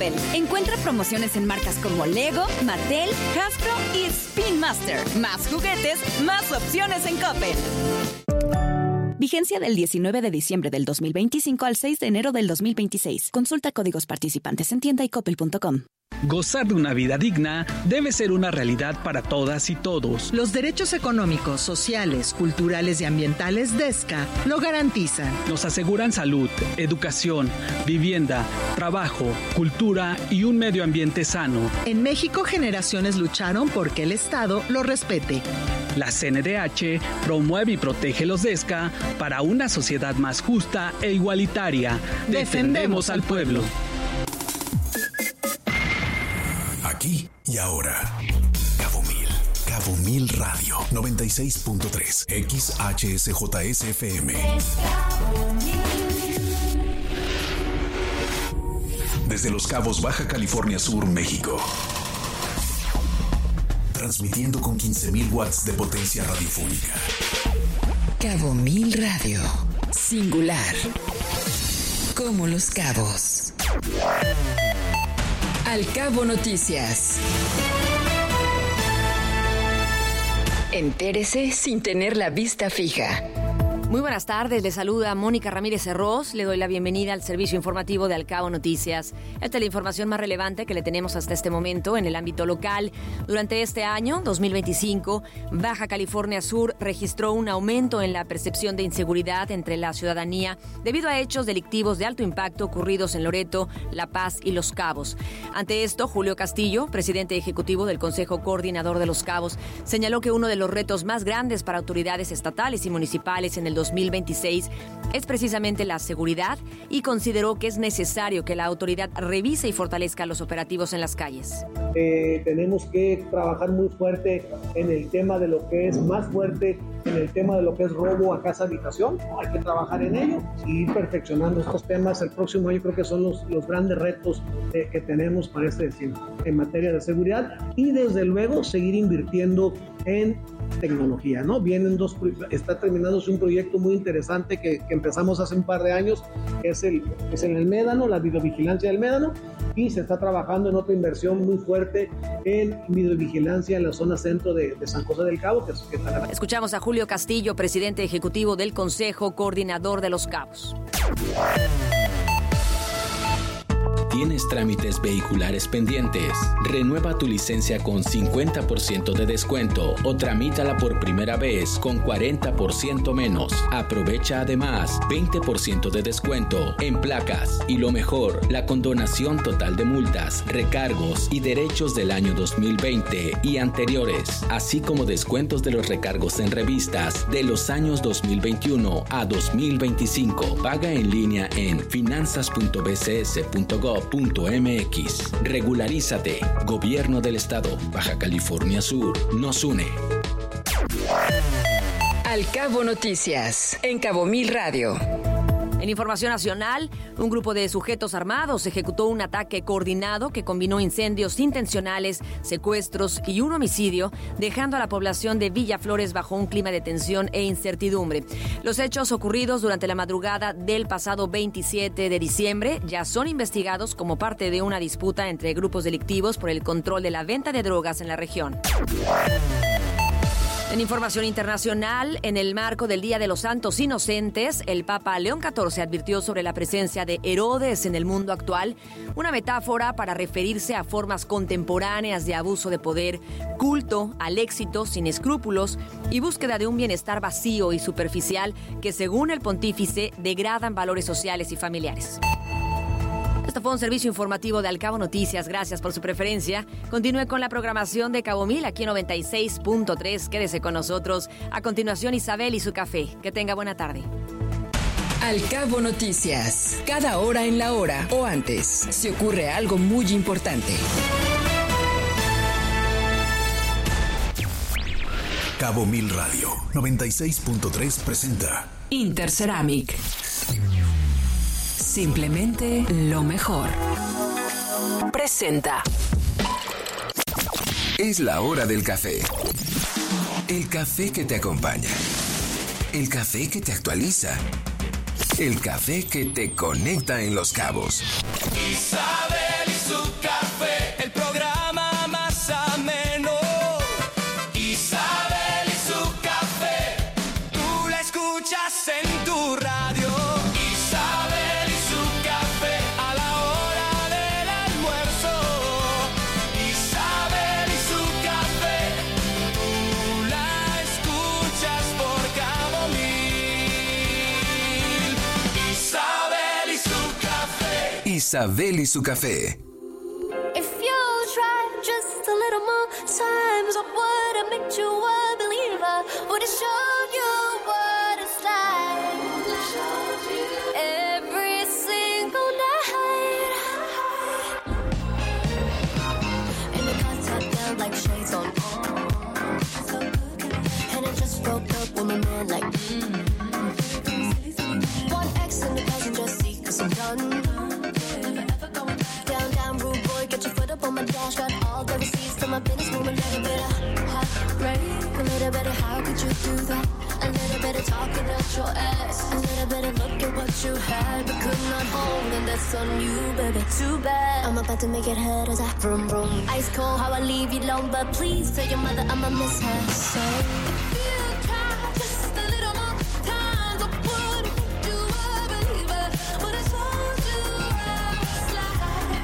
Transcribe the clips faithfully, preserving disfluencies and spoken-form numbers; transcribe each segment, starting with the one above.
Coppel. Encuentra promociones en marcas como Lego, Mattel, Hasbro y Spin Master. Más juguetes, más opciones en Coppel. Vigencia del diecinueve de diciembre del dos mil veinticinco al seis de enero del dos mil veintiséis. Consulta códigos participantes en tienda y coppel punto com. Gozar de una vida digna debe ser una realidad para todas y todos. Los derechos económicos, sociales, culturales y ambientales de ESCA lo garantizan. Nos aseguran salud, educación, vivienda, trabajo, cultura y un medio ambiente sano. En México, generaciones lucharon porque el Estado lo respete. La C N D H promueve y protege los D E S C A para una sociedad más justa e igualitaria. Defendemos, Defendemos al pueblo. Aquí y ahora. Cabo Mil. Cabo Mil Radio. noventa y seis punto tres. X H S J S F M. Desde Los Cabos, Baja California Sur, México. Transmitiendo con quince mil watts de potencia radiofónica. Cabo Mil Radio. Singular. Como Los Cabos. Al Cabo Noticias. Entérese sin tener la vista fija. Muy buenas tardes, le saluda Mónica Ramírez Herroz, le doy la bienvenida al servicio informativo de Al Cabo Noticias. Esta es la información más relevante que le tenemos hasta este momento en el ámbito local. Durante este año, dos mil veinticinco, Baja California Sur registró un aumento en la percepción de inseguridad entre la ciudadanía debido a hechos delictivos de alto impacto ocurridos en Loreto, La Paz y Los Cabos. Ante esto, Julio Castillo, presidente ejecutivo del Consejo Coordinador de Los Cabos, señaló que uno de los retos más grandes para autoridades estatales y municipales en el dos mil veintiséis es precisamente la seguridad y consideró que es necesario que la autoridad revise y fortalezca los operativos en las calles. Eh, tenemos que trabajar muy fuerte en el tema de lo que es más fuerte, en el tema de lo que es robo a casa habitación. Hay que trabajar en ello y ir perfeccionando estos temas. El próximo año creo que son los, los grandes retos eh, que tenemos para este destino en materia de seguridad y desde luego seguir invirtiendo en tecnología, ¿no? Vienen dos, está terminándose un proyecto muy interesante que, que empezamos hace un par de años, que es el, es en el Médano, la videovigilancia del Médano, y se está trabajando en otra inversión muy fuerte en videovigilancia en la zona centro de, de San José del Cabo. Que, que está... Escuchamos a Julio Castillo, presidente ejecutivo del Consejo Coordinador de Los Cabos. ¿Tienes trámites vehiculares pendientes? Renueva tu licencia con cincuenta por ciento de descuento o tramítala por primera vez con cuarenta por ciento menos. Aprovecha además veinte por ciento de descuento en placas y lo mejor, la condonación total de multas, recargos y derechos del año dos mil veinte y anteriores, así como descuentos de los recargos en revistas de los años dos mil veintiuno a dos mil veinticinco. Paga en línea en finanzas punto b c s punto gov punto m x. Regularízate. Gobierno del Estado. Baja California Sur. Nos une. Al Cabo Noticias. En Cabo Mil Radio. En información nacional, un grupo de sujetos armados ejecutó un ataque coordinado que combinó incendios intencionales, secuestros y un homicidio, dejando a la población de Villa Flores bajo un clima de tensión e incertidumbre. Los hechos ocurridos durante la madrugada del pasado veintisiete de diciembre ya son investigados como parte de una disputa entre grupos delictivos por el control de la venta de drogas en la región. En información internacional, en el marco del Día de los Santos Inocentes, el Papa León catorce advirtió sobre la presencia de Herodes en el mundo actual, una metáfora para referirse a formas contemporáneas de abuso de poder, culto al éxito sin escrúpulos y búsqueda de un bienestar vacío y superficial que, según el pontífice, degradan valores sociales y familiares. Esto fue un servicio informativo de Al Cabo Noticias. Gracias por su preferencia. Continúe con la programación de Cabo Mil aquí en noventa y seis punto tres. Quédese con nosotros. A continuación, Isabel y su café. Que tenga buena tarde. Al Cabo Noticias. Cada hora en la hora o antes, si ocurre algo muy importante. Cabo Mil Radio noventa y seis punto tres presenta Interceramic. Simplemente lo mejor. Presenta. Es la hora del café. El café que te acompaña. El café que te actualiza. El café que te conecta en Los Cabos. Isabel y su Isabel y su café. If you try just a little more times, I would have made you a believer. Would have showed you what it's like. Every single night. And the contact felt like shades on. And I just broke up with my man like mm. One X in the passenger seat, cause I'm done. Down, down, rude boy, get your foot up on my dash. Got all the receipts to my business, move a little bit of heartbreak. A little bit of how could you do that? A little bit of talking out your ass. A little bit of look at what you had, but could not hold, and that's on you, baby. Too bad. I'm about to make it hurt as I vroom vroom. Ice cold, how I leave you alone, but please tell your mother I'ma miss her. So if you try just a little more time, I would make you a believer. But it's all too right.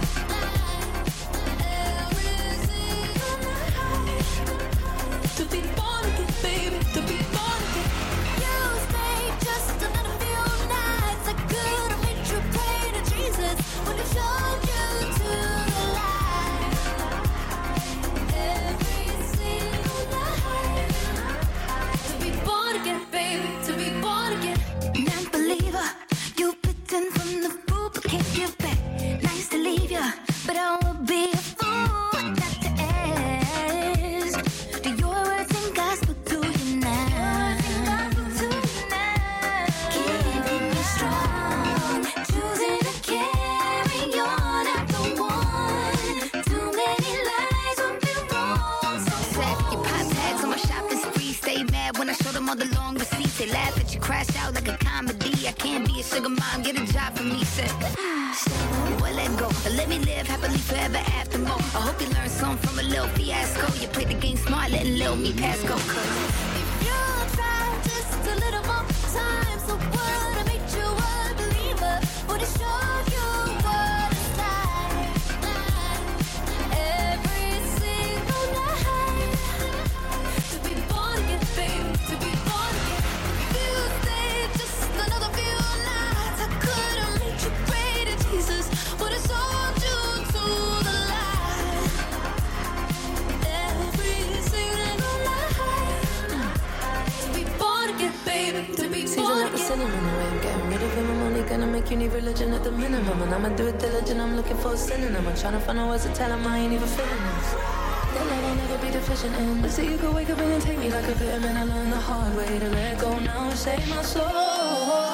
Every single night. To be born again, baby. To be born again. You stayed just a little few nights. I could have made you pray to Jesus when he showed you to the light. Every single night. To be born again, baby. To be born again. Non-believer, you bitten from the fruit but can't give back. Nice to leave ya, but I would be a fool not to ask. Do your words and gospel to you now? Keeping me strong, choosing to carry on after one. Too many lies would be wrong. So sad, your pop tags on my shopping spree. Stay mad when I show them all the long receipts. They laugh at you, crash out like a comedy. I can't be a sugar mom, get a job for me. Said, well, let go. Let me live happily forever after more. I hope you learned something from a little fiasco. You played the game smart, letting little me pass go. Cause if you try just a little more time, so would have made you a believer. Would have showed you what it's like. Every single night. To be born again, baby. To be born again. If you stayed just another few nights, I could have made you pray to Jesus. Would have sold you to the light. Every single night. To be born again, baby. To be born again. Cinnamon away, I'm getting rid of him. I'm only gonna make you need religion at the minimum. And I'ma do it diligent, I'm looking for a synonym. I'm trying to find out words to tell him I ain't even feeling this. That love I'll never be deficient in. But see, you could wake up and take me like a vitamin. I learned the hard way to let go now and save my soul.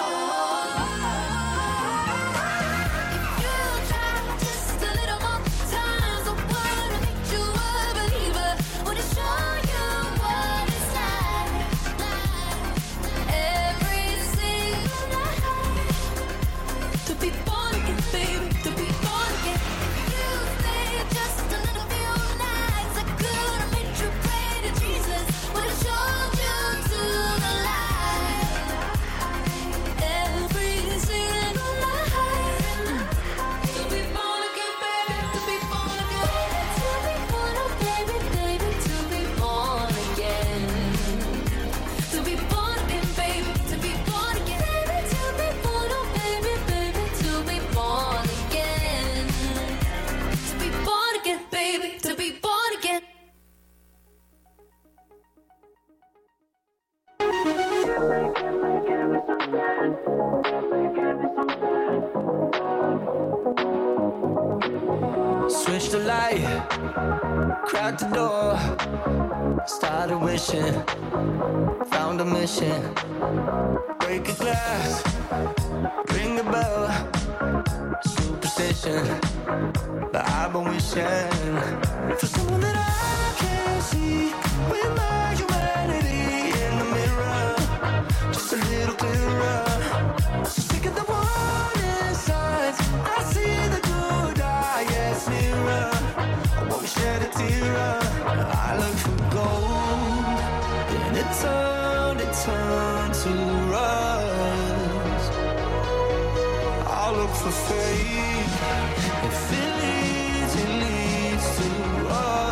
Switch the light, crack the door, started wishing, found a mission. Break a glass, ring a bell, superstition. But I've been wishing for someone that I can see with my humanity in the mirror, just a little clearer. So sick of the warning signs, I see the good eye, yes, nearer. I won't shed a tear. I look for gold, then it turned, it turned to rust. I'll look for faith, if it leads, it leads to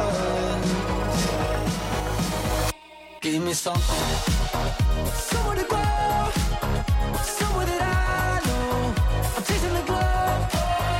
us. Give me something, somewhere to go, somewhere that I know. I'm chasing the glow.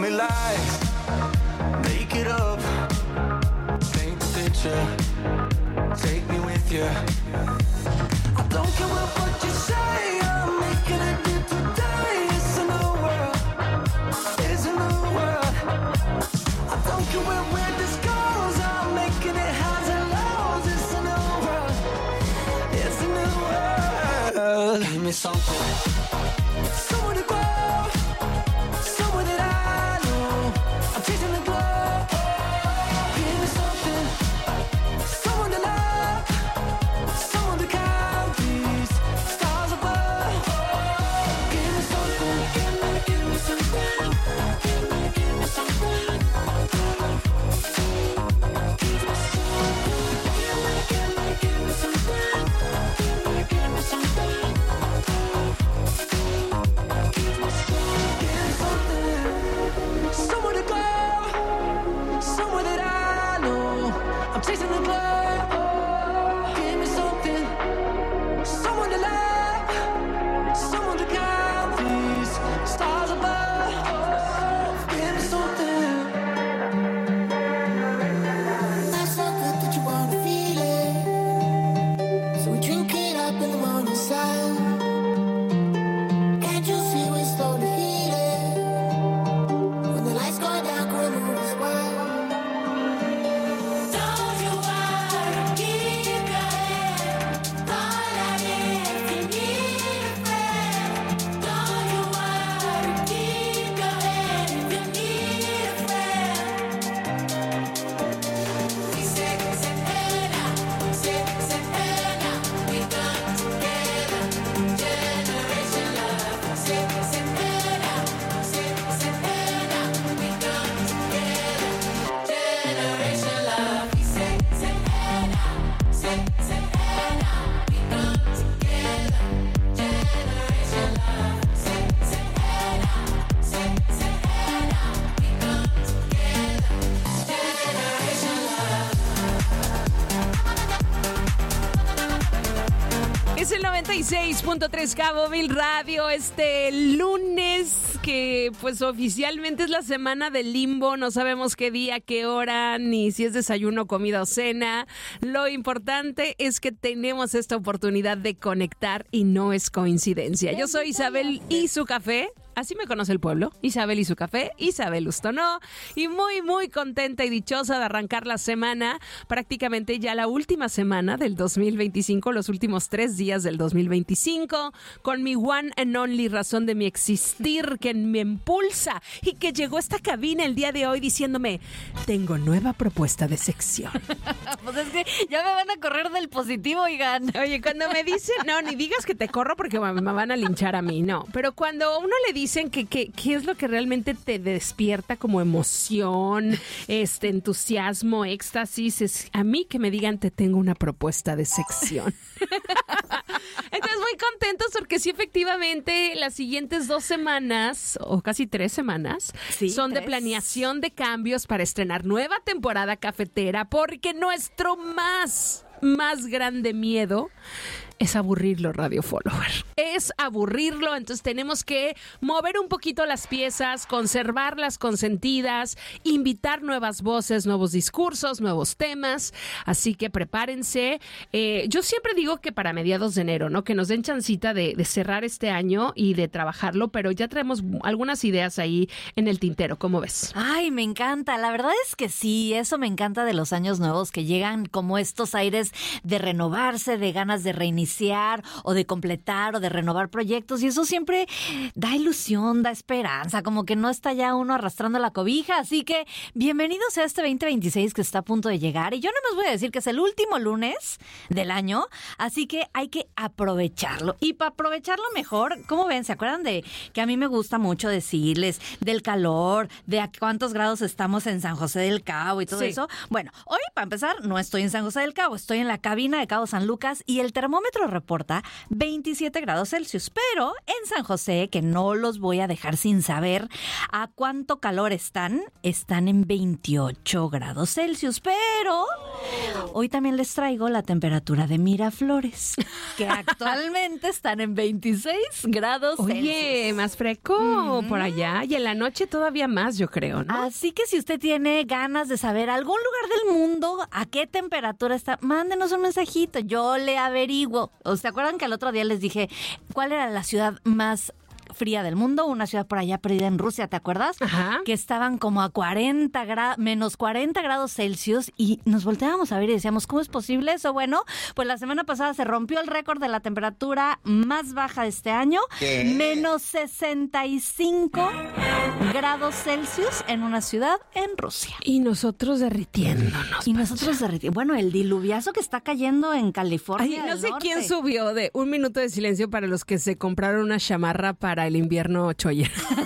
me lies, make it up, paint the picture, take me with you. I don't care what you say, I'm making it deep today. It's a new world, it's a new world. I don't care where, where this goes, I'm making it highs and lows. It's a new world, it's a new world. Give me something, somewhere to go, somewhere that I know. I'm chasing the glow. Give me something, someone to love, someone to count these stars above. Give me something, give me, give me something, give me, give me something. Give me something, give me, give me, give me something, give me, give me something. Give me something, somewhere to go, somewhere that I know. I'm chasing the glow. Give me something, someone to love, someone to count these stars above. Give me something. That's so good that you wanna feel it. So we drink it up in the morning sun. Can't you see we're slowly healing? When the lights go down, can we move as well? Don't you worry, keep your head. Call out if you need a friend. Don't you worry, keep your head if you need a friend. We say, say, hey now, say, say, hey now. We come together, generation love. Say, say, hey now, say, say, hey now. We come together, generation love. We say, say, hey now, say, say, hey now. We come together, generation love. Say, say, hey now, say, say, hey now. We come together, generation love. Es el noventa y seis punto tres Cabo Mil Radio, este lunes que pues oficialmente es la semana del limbo, no sabemos qué día, qué hora, ni si es desayuno, comida o cena. Lo importante es que tenemos esta oportunidad de conectar y no es coincidencia. Yo soy Isabel y su café. Así me conoce el pueblo, Isabel y su café, Isabel Ustonó, y muy, muy contenta y dichosa de arrancar la semana, prácticamente ya la última semana del dos mil veinticinco, los últimos tres días del dos mil veinticinco, con mi one and only razón de mi existir, que me impulsa y que llegó a esta cabina el día de hoy diciéndome, tengo nueva propuesta de sección. Pues es que ya me van a correr del positivo, oigan. Oye, cuando me dicen, no, ni digas que te corro porque me me van a linchar a mí, no, pero cuando uno le dice dicen que, que, que es lo que realmente te despierta como emoción, este entusiasmo, éxtasis, es a mí que me digan te tengo una propuesta de sección. Entonces muy contentos porque sí, efectivamente, las siguientes dos semanas, o casi tres semanas, Sí, son de tres. planeación de cambios para estrenar nueva temporada cafetera, porque nuestro más, más grande miedo es aburrirlo, Radio Follower. Es aburrirlo, entonces tenemos que mover un poquito las piezas, conservar las consentidas, invitar nuevas voces, nuevos discursos, nuevos temas. Así que prepárense. Eh, yo siempre digo que para mediados de enero, ¿no? Que nos den chancita de, de cerrar este año y de trabajarlo, pero ya traemos algunas ideas ahí en el tintero. ¿Cómo ves? Ay, me encanta. La verdad es que sí, eso me encanta de los años nuevos, que llegan como estos aires de renovarse, de ganas de reiniciar o de completar o de renovar proyectos, y eso siempre da ilusión, da esperanza, como que no está ya uno arrastrando la cobija. Así que bienvenidos a este veinte veintiséis que está a punto de llegar, y yo no les voy a decir que es el último lunes del año, así que hay que aprovecharlo. Y para aprovecharlo mejor, ¿cómo ven? ¿Se acuerdan de que a mí me gusta mucho decirles del calor, de a cuántos grados estamos en San José del Cabo y todo Sí. eso? Bueno, hoy para empezar no estoy en San José del Cabo, estoy en la cabina de Cabo San Lucas, y el termómetro Querétaro reporta veintisiete grados Celsius, pero en San José, que no los voy a dejar sin saber a cuánto calor están, están en veintiocho grados Celsius, pero hoy también les traigo la temperatura de Miraflores, que actualmente están en veintiséis grados Oye, Celsius. Oye, más fresco mm-hmm. por allá, y en la noche todavía más, yo creo, ¿no? Así que si usted tiene ganas de saber algún lugar del mundo a qué temperatura está, mándenos un mensajito, yo le averiguo. ¿Se acuerdan que el otro día les dije cuál era la ciudad más fría del mundo? Una ciudad por allá perdida en Rusia, ¿te acuerdas? Ajá. Que estaban como a cuarenta grados, menos cuarenta grados Celsius, y nos volteábamos a ver y decíamos, ¿cómo es posible eso? Bueno, pues la semana pasada se rompió el récord de la temperatura más baja de este año, ¿qué? Menos sesenta y cinco grados Celsius en una ciudad en Rusia. Y nosotros derritiéndonos. Y nosotros derritiendo. Bueno, el diluviazo que está cayendo en California. Ay, no sé norte. quién subió de un minuto de silencio para los que se compraron una chamarra para el invierno choyer.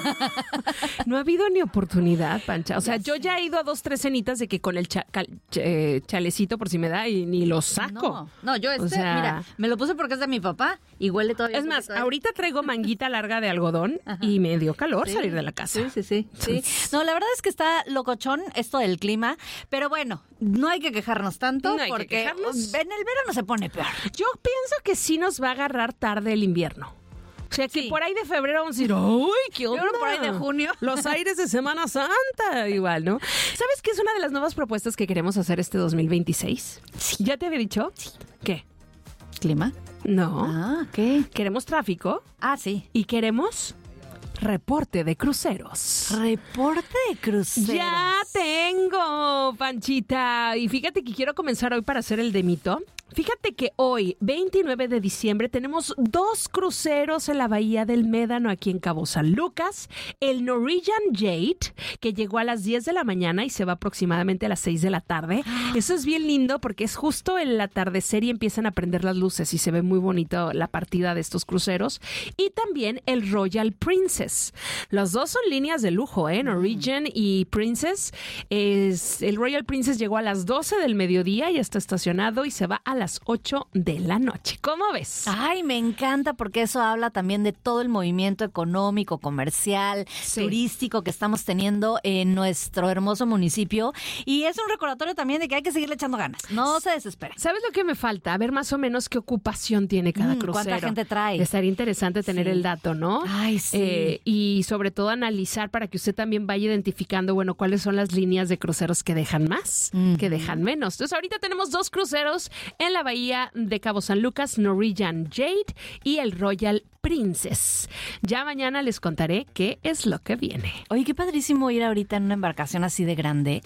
No ha habido ni oportunidad, Pancha. O sea, yo ya he ido a dos, tres cenitas de que con el cha, cal, ch, eh, chalecito por si me da y ni lo saco. No, no yo este, o sea, mira, me lo puse porque es de mi papá y huele todavía. Es más, ahorita traigo manguita larga de algodón. Ajá. Y me dio calor sí. salir de la casa. Sí, sí, sí, sí. No, la verdad es que está locochón esto del clima, pero bueno, no hay que quejarnos tanto, no hay porque que quejarnos. En el verano se pone peor. Yo pienso que sí nos va a agarrar tarde el invierno. O sea, que sí. por ahí de febrero vamos a decir, ¡uy, qué onda! Por ahí de junio. Los aires de Semana Santa, igual, ¿no? ¿Sabes qué es una de las nuevas propuestas que queremos hacer este dos mil veintiséis? Sí. ¿Ya te había dicho? Sí. ¿Qué? ¿Clima? No. Ah, ¿qué? Queremos tráfico. Ah, sí. Y queremos reporte de cruceros. Reporte de cruceros. Ya tengo, Panchita. Y fíjate que quiero comenzar hoy para hacer el de mito. Fíjate que hoy, veintinueve de diciembre, tenemos dos cruceros en la Bahía del Médano, aquí en Cabo San Lucas. El Norwegian Jade, que llegó a las diez de la mañana y se va aproximadamente a las seis de la tarde. Eso es bien lindo porque es justo el atardecer y empiezan a prender las luces y se ve muy bonito la partida de estos cruceros. Y también el Royal Princess. Los dos son líneas de lujo, ¿eh? Norwegian mm. y Princess. Es, el Royal Princess llegó a las doce del mediodía y está estacionado y se va a las ocho de la noche. ¿Cómo ves? Ay, me encanta porque eso habla también de todo el movimiento económico, comercial, sí. turístico que estamos teniendo en nuestro hermoso municipio. Y es un recordatorio también de que hay que seguirle echando ganas. No se desesperen. ¿Sabes lo que me falta? A ver más o menos qué ocupación tiene cada mm, crucero. ¿Cuánta gente trae? Estaría interesante tener sí. el dato, ¿no? Ay, sí. Eh, y sobre todo analizar para que usted también vaya identificando, bueno, cuáles son las líneas de cruceros que dejan más, mm-hmm. que dejan menos. Entonces, ahorita tenemos dos cruceros en la Bahía de Cabo San Lucas, Norwegian Jade y el Royal Princess. Ya mañana les contaré qué es lo que viene. Oye, qué padrísimo ir ahorita en una embarcación así de grande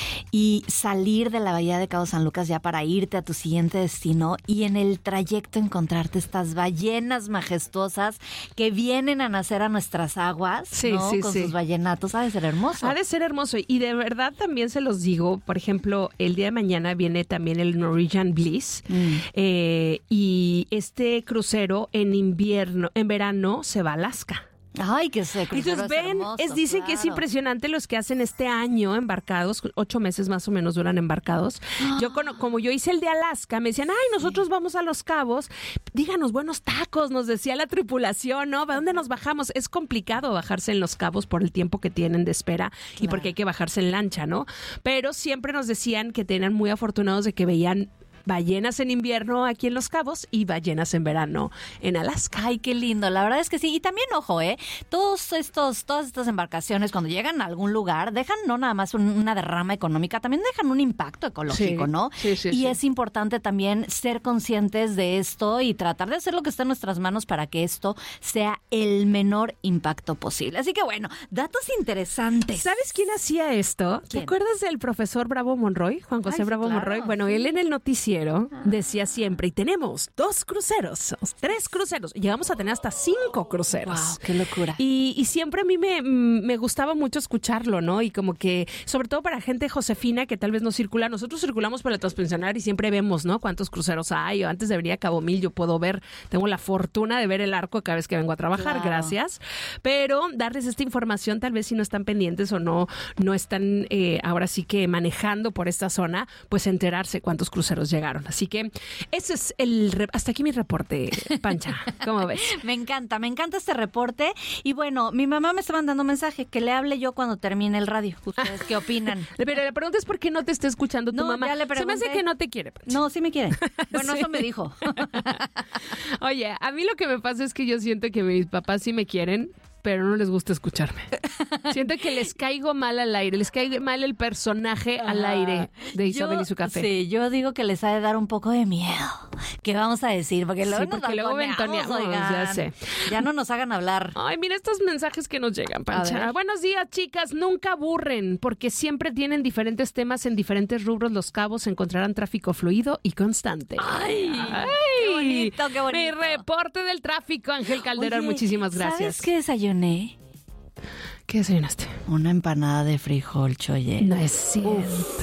y salir de la Bahía de Cabo San Lucas ya para irte a tu siguiente destino y en el trayecto encontrarte estas ballenas majestuosas que vienen a nacer a nuestras aguas, sí, ¿no? sí, Con sí. sus ballenatos. Ha de ser hermoso. Ha de ser hermoso. Y de verdad también se los digo, por ejemplo, el día de mañana viene también el Norwegian Bliss mm. eh, y este crucero en invierno en verano se va a Alaska. Ay, que se Entonces ven, hermoso, es, dicen claro. que es impresionante los que hacen este año embarcados, ocho meses más o menos duran embarcados. Ah. Yo como yo hice el de Alaska, me decían, ay, nosotros sí. vamos a Los Cabos, díganos buenos tacos, nos decía la tripulación, ¿no? ¿A dónde nos bajamos? Es complicado bajarse en Los Cabos por el tiempo que tienen de espera claro. y porque hay que bajarse en lancha, ¿no? Pero siempre nos decían que tenían muy afortunados de que veían ballenas en invierno aquí en Los Cabos y ballenas en verano en Alaska. Ay, qué lindo. La verdad es que sí. Y también, ojo, ¿eh? Todos estos, todas estas embarcaciones, cuando llegan a algún lugar, dejan no nada más un, una derrama económica, también dejan un impacto ecológico, sí, ¿no? Sí, sí, y sí. es importante también ser conscientes de esto y tratar de hacer lo que está en nuestras manos para que esto sea el menor impacto posible. Así que, bueno, datos interesantes. ¿Sabes quién hacía esto? ¿Quién? ¿Te acuerdas del profesor Bravo Monroy? Juan José Ay, Bravo claro, Monroy. Bueno, sí. él en el noticiero decía siempre, y tenemos dos cruceros, tres cruceros, llegamos a tener hasta cinco cruceros. Wow, qué locura. Y, y siempre a mí me, me gustaba mucho escucharlo, ¿no? Y como que, sobre todo para gente josefina que tal vez no circula, nosotros circulamos por el Transpensionar y siempre vemos, ¿no? Cuántos cruceros hay, o antes de venir a Cabo Mil yo puedo ver, tengo la fortuna de ver el arco cada vez que vengo a trabajar, claro. gracias. Pero darles esta información, tal vez si no están pendientes o no, no están eh, ahora sí que manejando por esta zona, pues enterarse cuántos cruceros llegan llegaron. Así que ese es el... Re- hasta aquí mi reporte, Pancha. ¿Cómo ves? Me encanta, me encanta este reporte. Y bueno, mi mamá me está mandando un mensaje que le hable yo cuando termine el radio. ¿Ustedes qué opinan? Pero la pregunta es por qué no te está escuchando tu No, mamá. ya le Se me pregunté. hace que no te quiere, Pancha. No, sí me quiere. Bueno, Sí. eso me dijo. Oye, a mí lo que me pasa es que yo siento que mis papás sí me quieren, pero no les gusta escucharme. Siento que les caigo mal al aire, les caigo mal el personaje al aire de Isabel Yo- y su café. Sí, yo digo que les ha de dar un poco de miedo. ¿Qué vamos a decir? Porque luego Sí, nos porque luego balconeamos, ventoneamos, oigan. ya sé. Ya no nos hagan hablar. Ay, mira estos mensajes que nos llegan, A Pancha. ver. Buenos días, chicas. Nunca aburren, porque siempre tienen diferentes temas en diferentes rubros. Los Cabos encontrarán tráfico fluido y constante. Ay, Ay, qué bonito, qué bonito. Mi reporte del tráfico, Ángel Calderón. Oye, Muchísimas gracias. ¿Sabes qué desayuné? ¿Qué desayunaste? Una empanada de frijol, choye. No es cierto.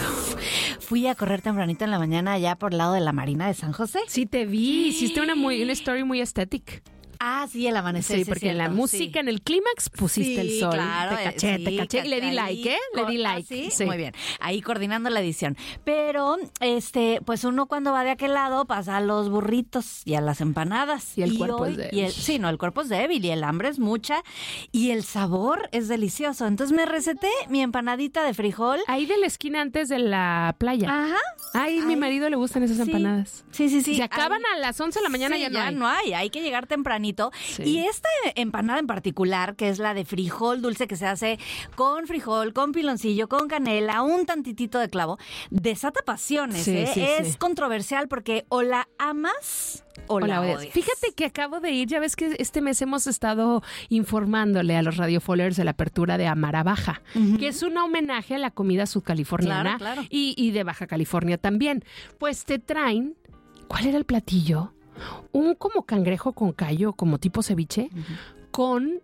Fui a correr tempranito en la mañana allá por el lado de la Marina de San José. Sí, te vi. Hiciste una, muy, una story muy estética. Ah, sí, el amanecer. Sí, es porque en la cierto, música, sí. en el clímax, pusiste Sí, el sol. claro, te caché, eh, te sí, caché. Y le di ahí like, ¿eh? Le di con- like. ¿Ah, sí? Sí. Muy bien. Ahí coordinando la edición. Pero, este, pues uno cuando va de aquel lado pasa a los burritos y a las empanadas. Y el cuerpo es hoy- débil. y el- sí, no, el cuerpo es débil y el hambre es mucha y el sabor es delicioso. Entonces me receté mi empanadita de frijol. Ahí de la esquina antes de la playa. Ajá. Ay, mi Ay. marido le gustan esas Sí. empanadas. Sí, sí, sí. Si acaban Ahí- a las once de la mañana Sí, ya no hay. no hay, hay que llegar tempranito. Sí. Y esta empanada en particular, que es la de frijol dulce, que se hace con frijol, con piloncillo, con canela, un tantitito de clavo, desata pasiones. Sí, ¿eh? sí, es sí. controversial porque o la amas o, la odias. odias. Fíjate que acabo de ir, ya ves que este mes hemos estado informándole a los Radio Followers de la apertura de Amara Baja, Ujú. que es un homenaje a la comida subcaliforniana Claro, claro. Y, y de Baja California también. Pues te traen, ¿cuál era el platillo? Un como cangrejo con callo, como tipo ceviche, con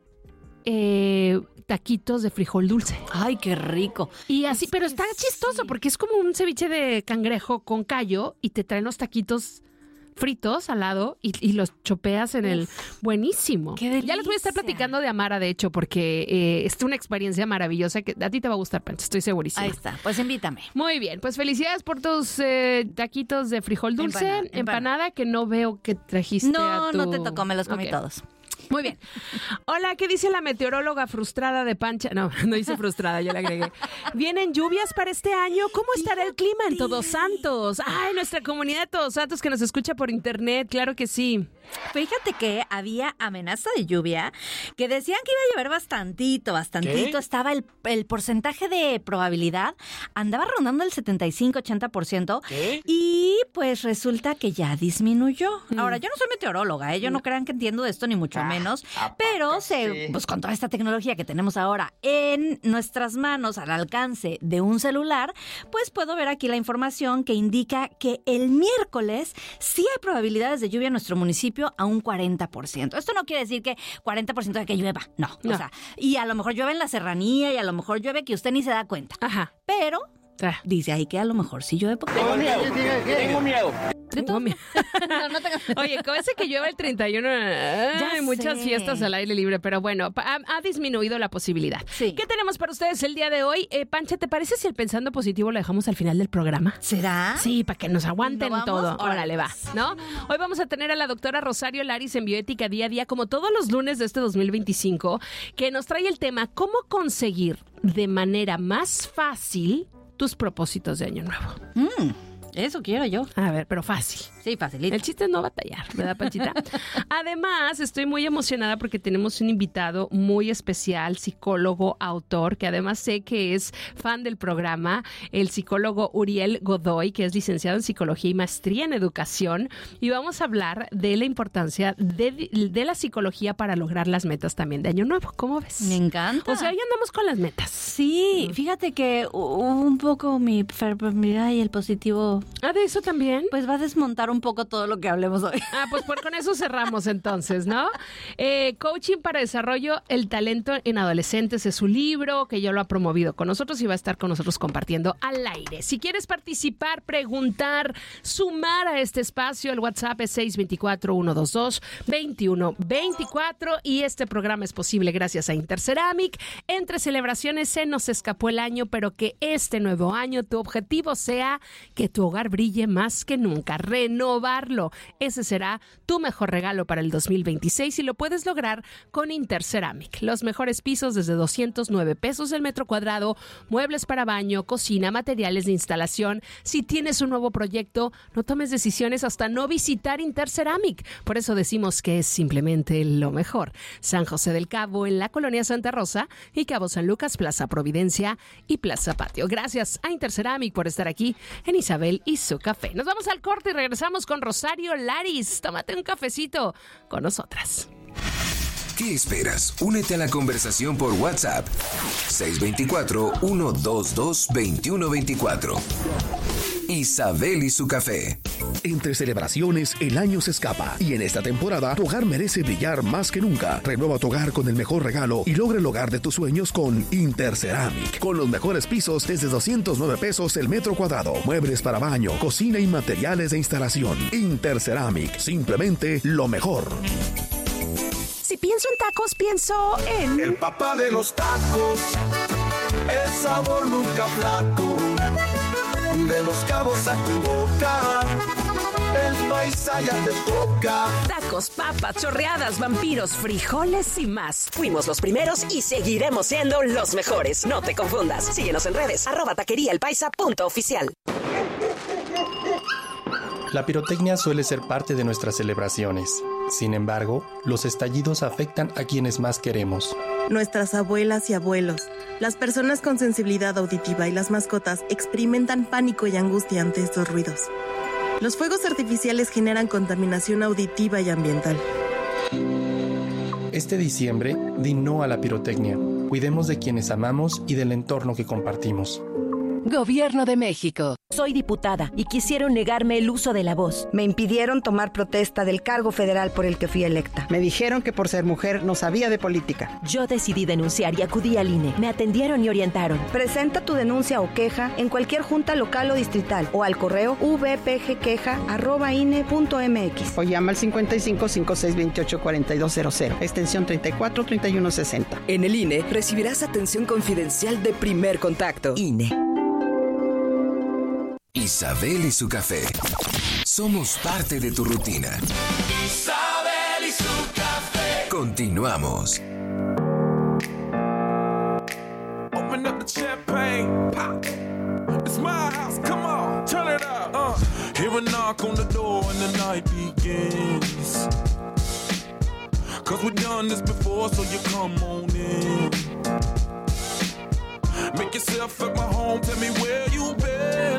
eh, taquitos de frijol dulce. Ay, qué rico. Y así, Es pero que está chistoso sí. porque es como un ceviche de cangrejo con callo y te traen los taquitos fritos al lado y, y los chopeas en el... Buenísimo. qué Ya les voy a estar delicia. platicando de Amara, de hecho, porque eh, es una experiencia maravillosa que a ti te va a gustar, Pancha, estoy segurísima. Ahí está, pues invítame. Muy bien, pues felicidades por tus eh, taquitos de frijol dulce, Empanada, empanada, empanada. que no veo que trajiste No, a tu... no te tocó, me los comí Ok. todos. Muy bien. Hola, ¿qué dice la meteoróloga frustrada de Pancha? No, no dice frustrada, yo le agregué. ¿Vienen lluvias para este año? ¿Cómo estará el clima en Todos Santos? Ay, nuestra comunidad de Todos Santos que nos escucha por internet, claro que sí. Fíjate que había amenaza de lluvia que decían que iba a llover bastantito, bastantito. ¿Qué? Estaba el, el porcentaje de probabilidad, andaba rondando el setenta y cinco, ochenta por ciento. ¿Qué? Y pues resulta que ya disminuyó. Mm. Ahora, yo no soy meteoróloga, ¿eh? Yo no crean que entiendo de esto, ni mucho menos. ¿a Pero poco se, sí? pues con toda esta tecnología que tenemos ahora en nuestras manos, al alcance de un celular, pues puedo ver aquí la información que indica que el miércoles sí hay probabilidades de lluvia en nuestro municipio a un cuarenta por ciento. Esto no quiere decir que cuarenta por ciento de que llueva, no. No. O sea, y a lo mejor llueve en la serranía y a lo mejor llueve que usted ni se da cuenta. Ajá. Pero Ah. dice ahí que a lo mejor sí llueve poquito. Tengo miedo, tengo miedo. Tengo miedo. No, no tengas- Oye, como ese que llueve el treinta y uno, Ya hay muchas sé. fiestas al aire libre, pero bueno, pa- ha, ha disminuido la posibilidad. Sí. ¿Qué tenemos para ustedes el día de hoy? Eh, Pancha, ¿te parece si el pensando positivo lo dejamos al final del programa? ¿Será? Sí, para que nos aguanten ¿No vamos? todo. Órale, Órale, va, pues. ¿no? Hoy vamos a tener a la doctora Rosario Laris en Bioética Día a Día, como todos los lunes de este dos mil veinticinco, que nos trae el tema ¿cómo conseguir de manera más fácil tus propósitos de Año Nuevo? Mm, eso quiero yo. A ver, pero fácil. Sí, facilito. El chiste es no batallar, ¿verdad, Panchita? Además, estoy muy emocionada porque tenemos un invitado muy especial, psicólogo, autor, que además sé que es fan del programa, el psicólogo Uriel Godoy, que es licenciado en Psicología y Maestría en Educación. Y vamos a hablar de la importancia de, de la psicología para lograr las metas también de Año Nuevo. ¿Cómo ves? Me encanta. O sea, hoy andamos con las metas. Sí, fíjate que u- un poco mi enfermedad y el positivo, Ah, de eso también. pues va a desmontar un poco todo lo que hablemos hoy. Ah, pues por, con eso cerramos entonces, ¿no? Eh, Coaching para Desarrollo el Talento en Adolescentes es su libro, que ya lo ha promovido con nosotros y va a estar con nosotros compartiendo al aire. Si quieres participar, preguntar, sumar a este espacio, el WhatsApp es seis dos cuatro, uno dos dos, dos uno dos cuatro y este programa es posible gracias a Interceramic. Entre celebraciones se nos escapó el año, pero que este nuevo año tu objetivo sea que tu hogar hogar brille más que nunca, renovarlo. Ese será tu mejor regalo para el dos mil veintiséis y lo puedes lograr con Interceramic. Los mejores pisos desde doscientos nueve pesos el metro cuadrado, muebles para baño, cocina, materiales de instalación. Si tienes un nuevo proyecto, no tomes decisiones hasta no visitar Interceramic. Por eso decimos que es simplemente lo mejor. San José del Cabo en la Colonia Santa Rosa y Cabo San Lucas, Plaza Providencia y Plaza Patio. Gracias a Interceramic por estar aquí en Isabel y su café. Nos vamos al corte y regresamos con Rosario Laris. Tómate un cafecito con nosotras. ¿Qué esperas? Únete a la conversación por WhatsApp seis dos cuatro, uno dos dos, dos uno dos cuatro. Isabel y su café. Entre celebraciones, el año se escapa y en esta temporada tu hogar merece brillar más que nunca. Renueva tu hogar con el mejor regalo y logra el hogar de tus sueños con Interceramic. Con los mejores pisos desde doscientos nueve pesos el metro cuadrado. Muebles para baño, cocina y materiales de instalación. Interceramic, simplemente lo mejor. Si pienso en tacos, pienso en... El papá de los tacos, el sabor nunca flaco, de Los Cabos a tu boca, el paisa ya te toca. Tacos, papas, chorreadas, vampiros, frijoles y más. Fuimos los primeros y seguiremos siendo los mejores. No te confundas. Síguenos en redes, arroba taquería el paisa punto oficial. La pirotecnia suele ser parte de nuestras celebraciones. Sin embargo, los estallidos afectan a quienes más queremos. Nuestras abuelas y abuelos, las personas con sensibilidad auditiva y las mascotas experimentan pánico y angustia ante estos ruidos. Los fuegos artificiales generan contaminación auditiva y ambiental. Este diciembre, di no a la pirotecnia. Cuidemos de quienes amamos y del entorno que compartimos. Gobierno de México. Soy diputada y quisieron negarme el uso de la voz. Me impidieron tomar protesta del cargo federal por el que fui electa. Me dijeron que por ser mujer no sabía de política. Yo decidí denunciar y acudí al I N E. Me atendieron y orientaron. Presenta tu denuncia o queja en cualquier junta local o distrital o al correo v p g queja arroba i n e punto m x o llama al cincuenta y cinco, cincuenta y seis, veintiocho, cuarenta y dos cero cero, extensión treinta y cuatro, treinta y uno sesenta. En el I N E recibirás atención confidencial de primer contacto. I N E. Isabel y su café. Somos parte de tu rutina. Isabel y su café. Continuamos. Open up the champagne, pop. It's my house, come on, turn it up. Uh, hear a knock on the door and the night begins. Cause we've done this before, so you come on in. Make yourself at my home, tell me where you been.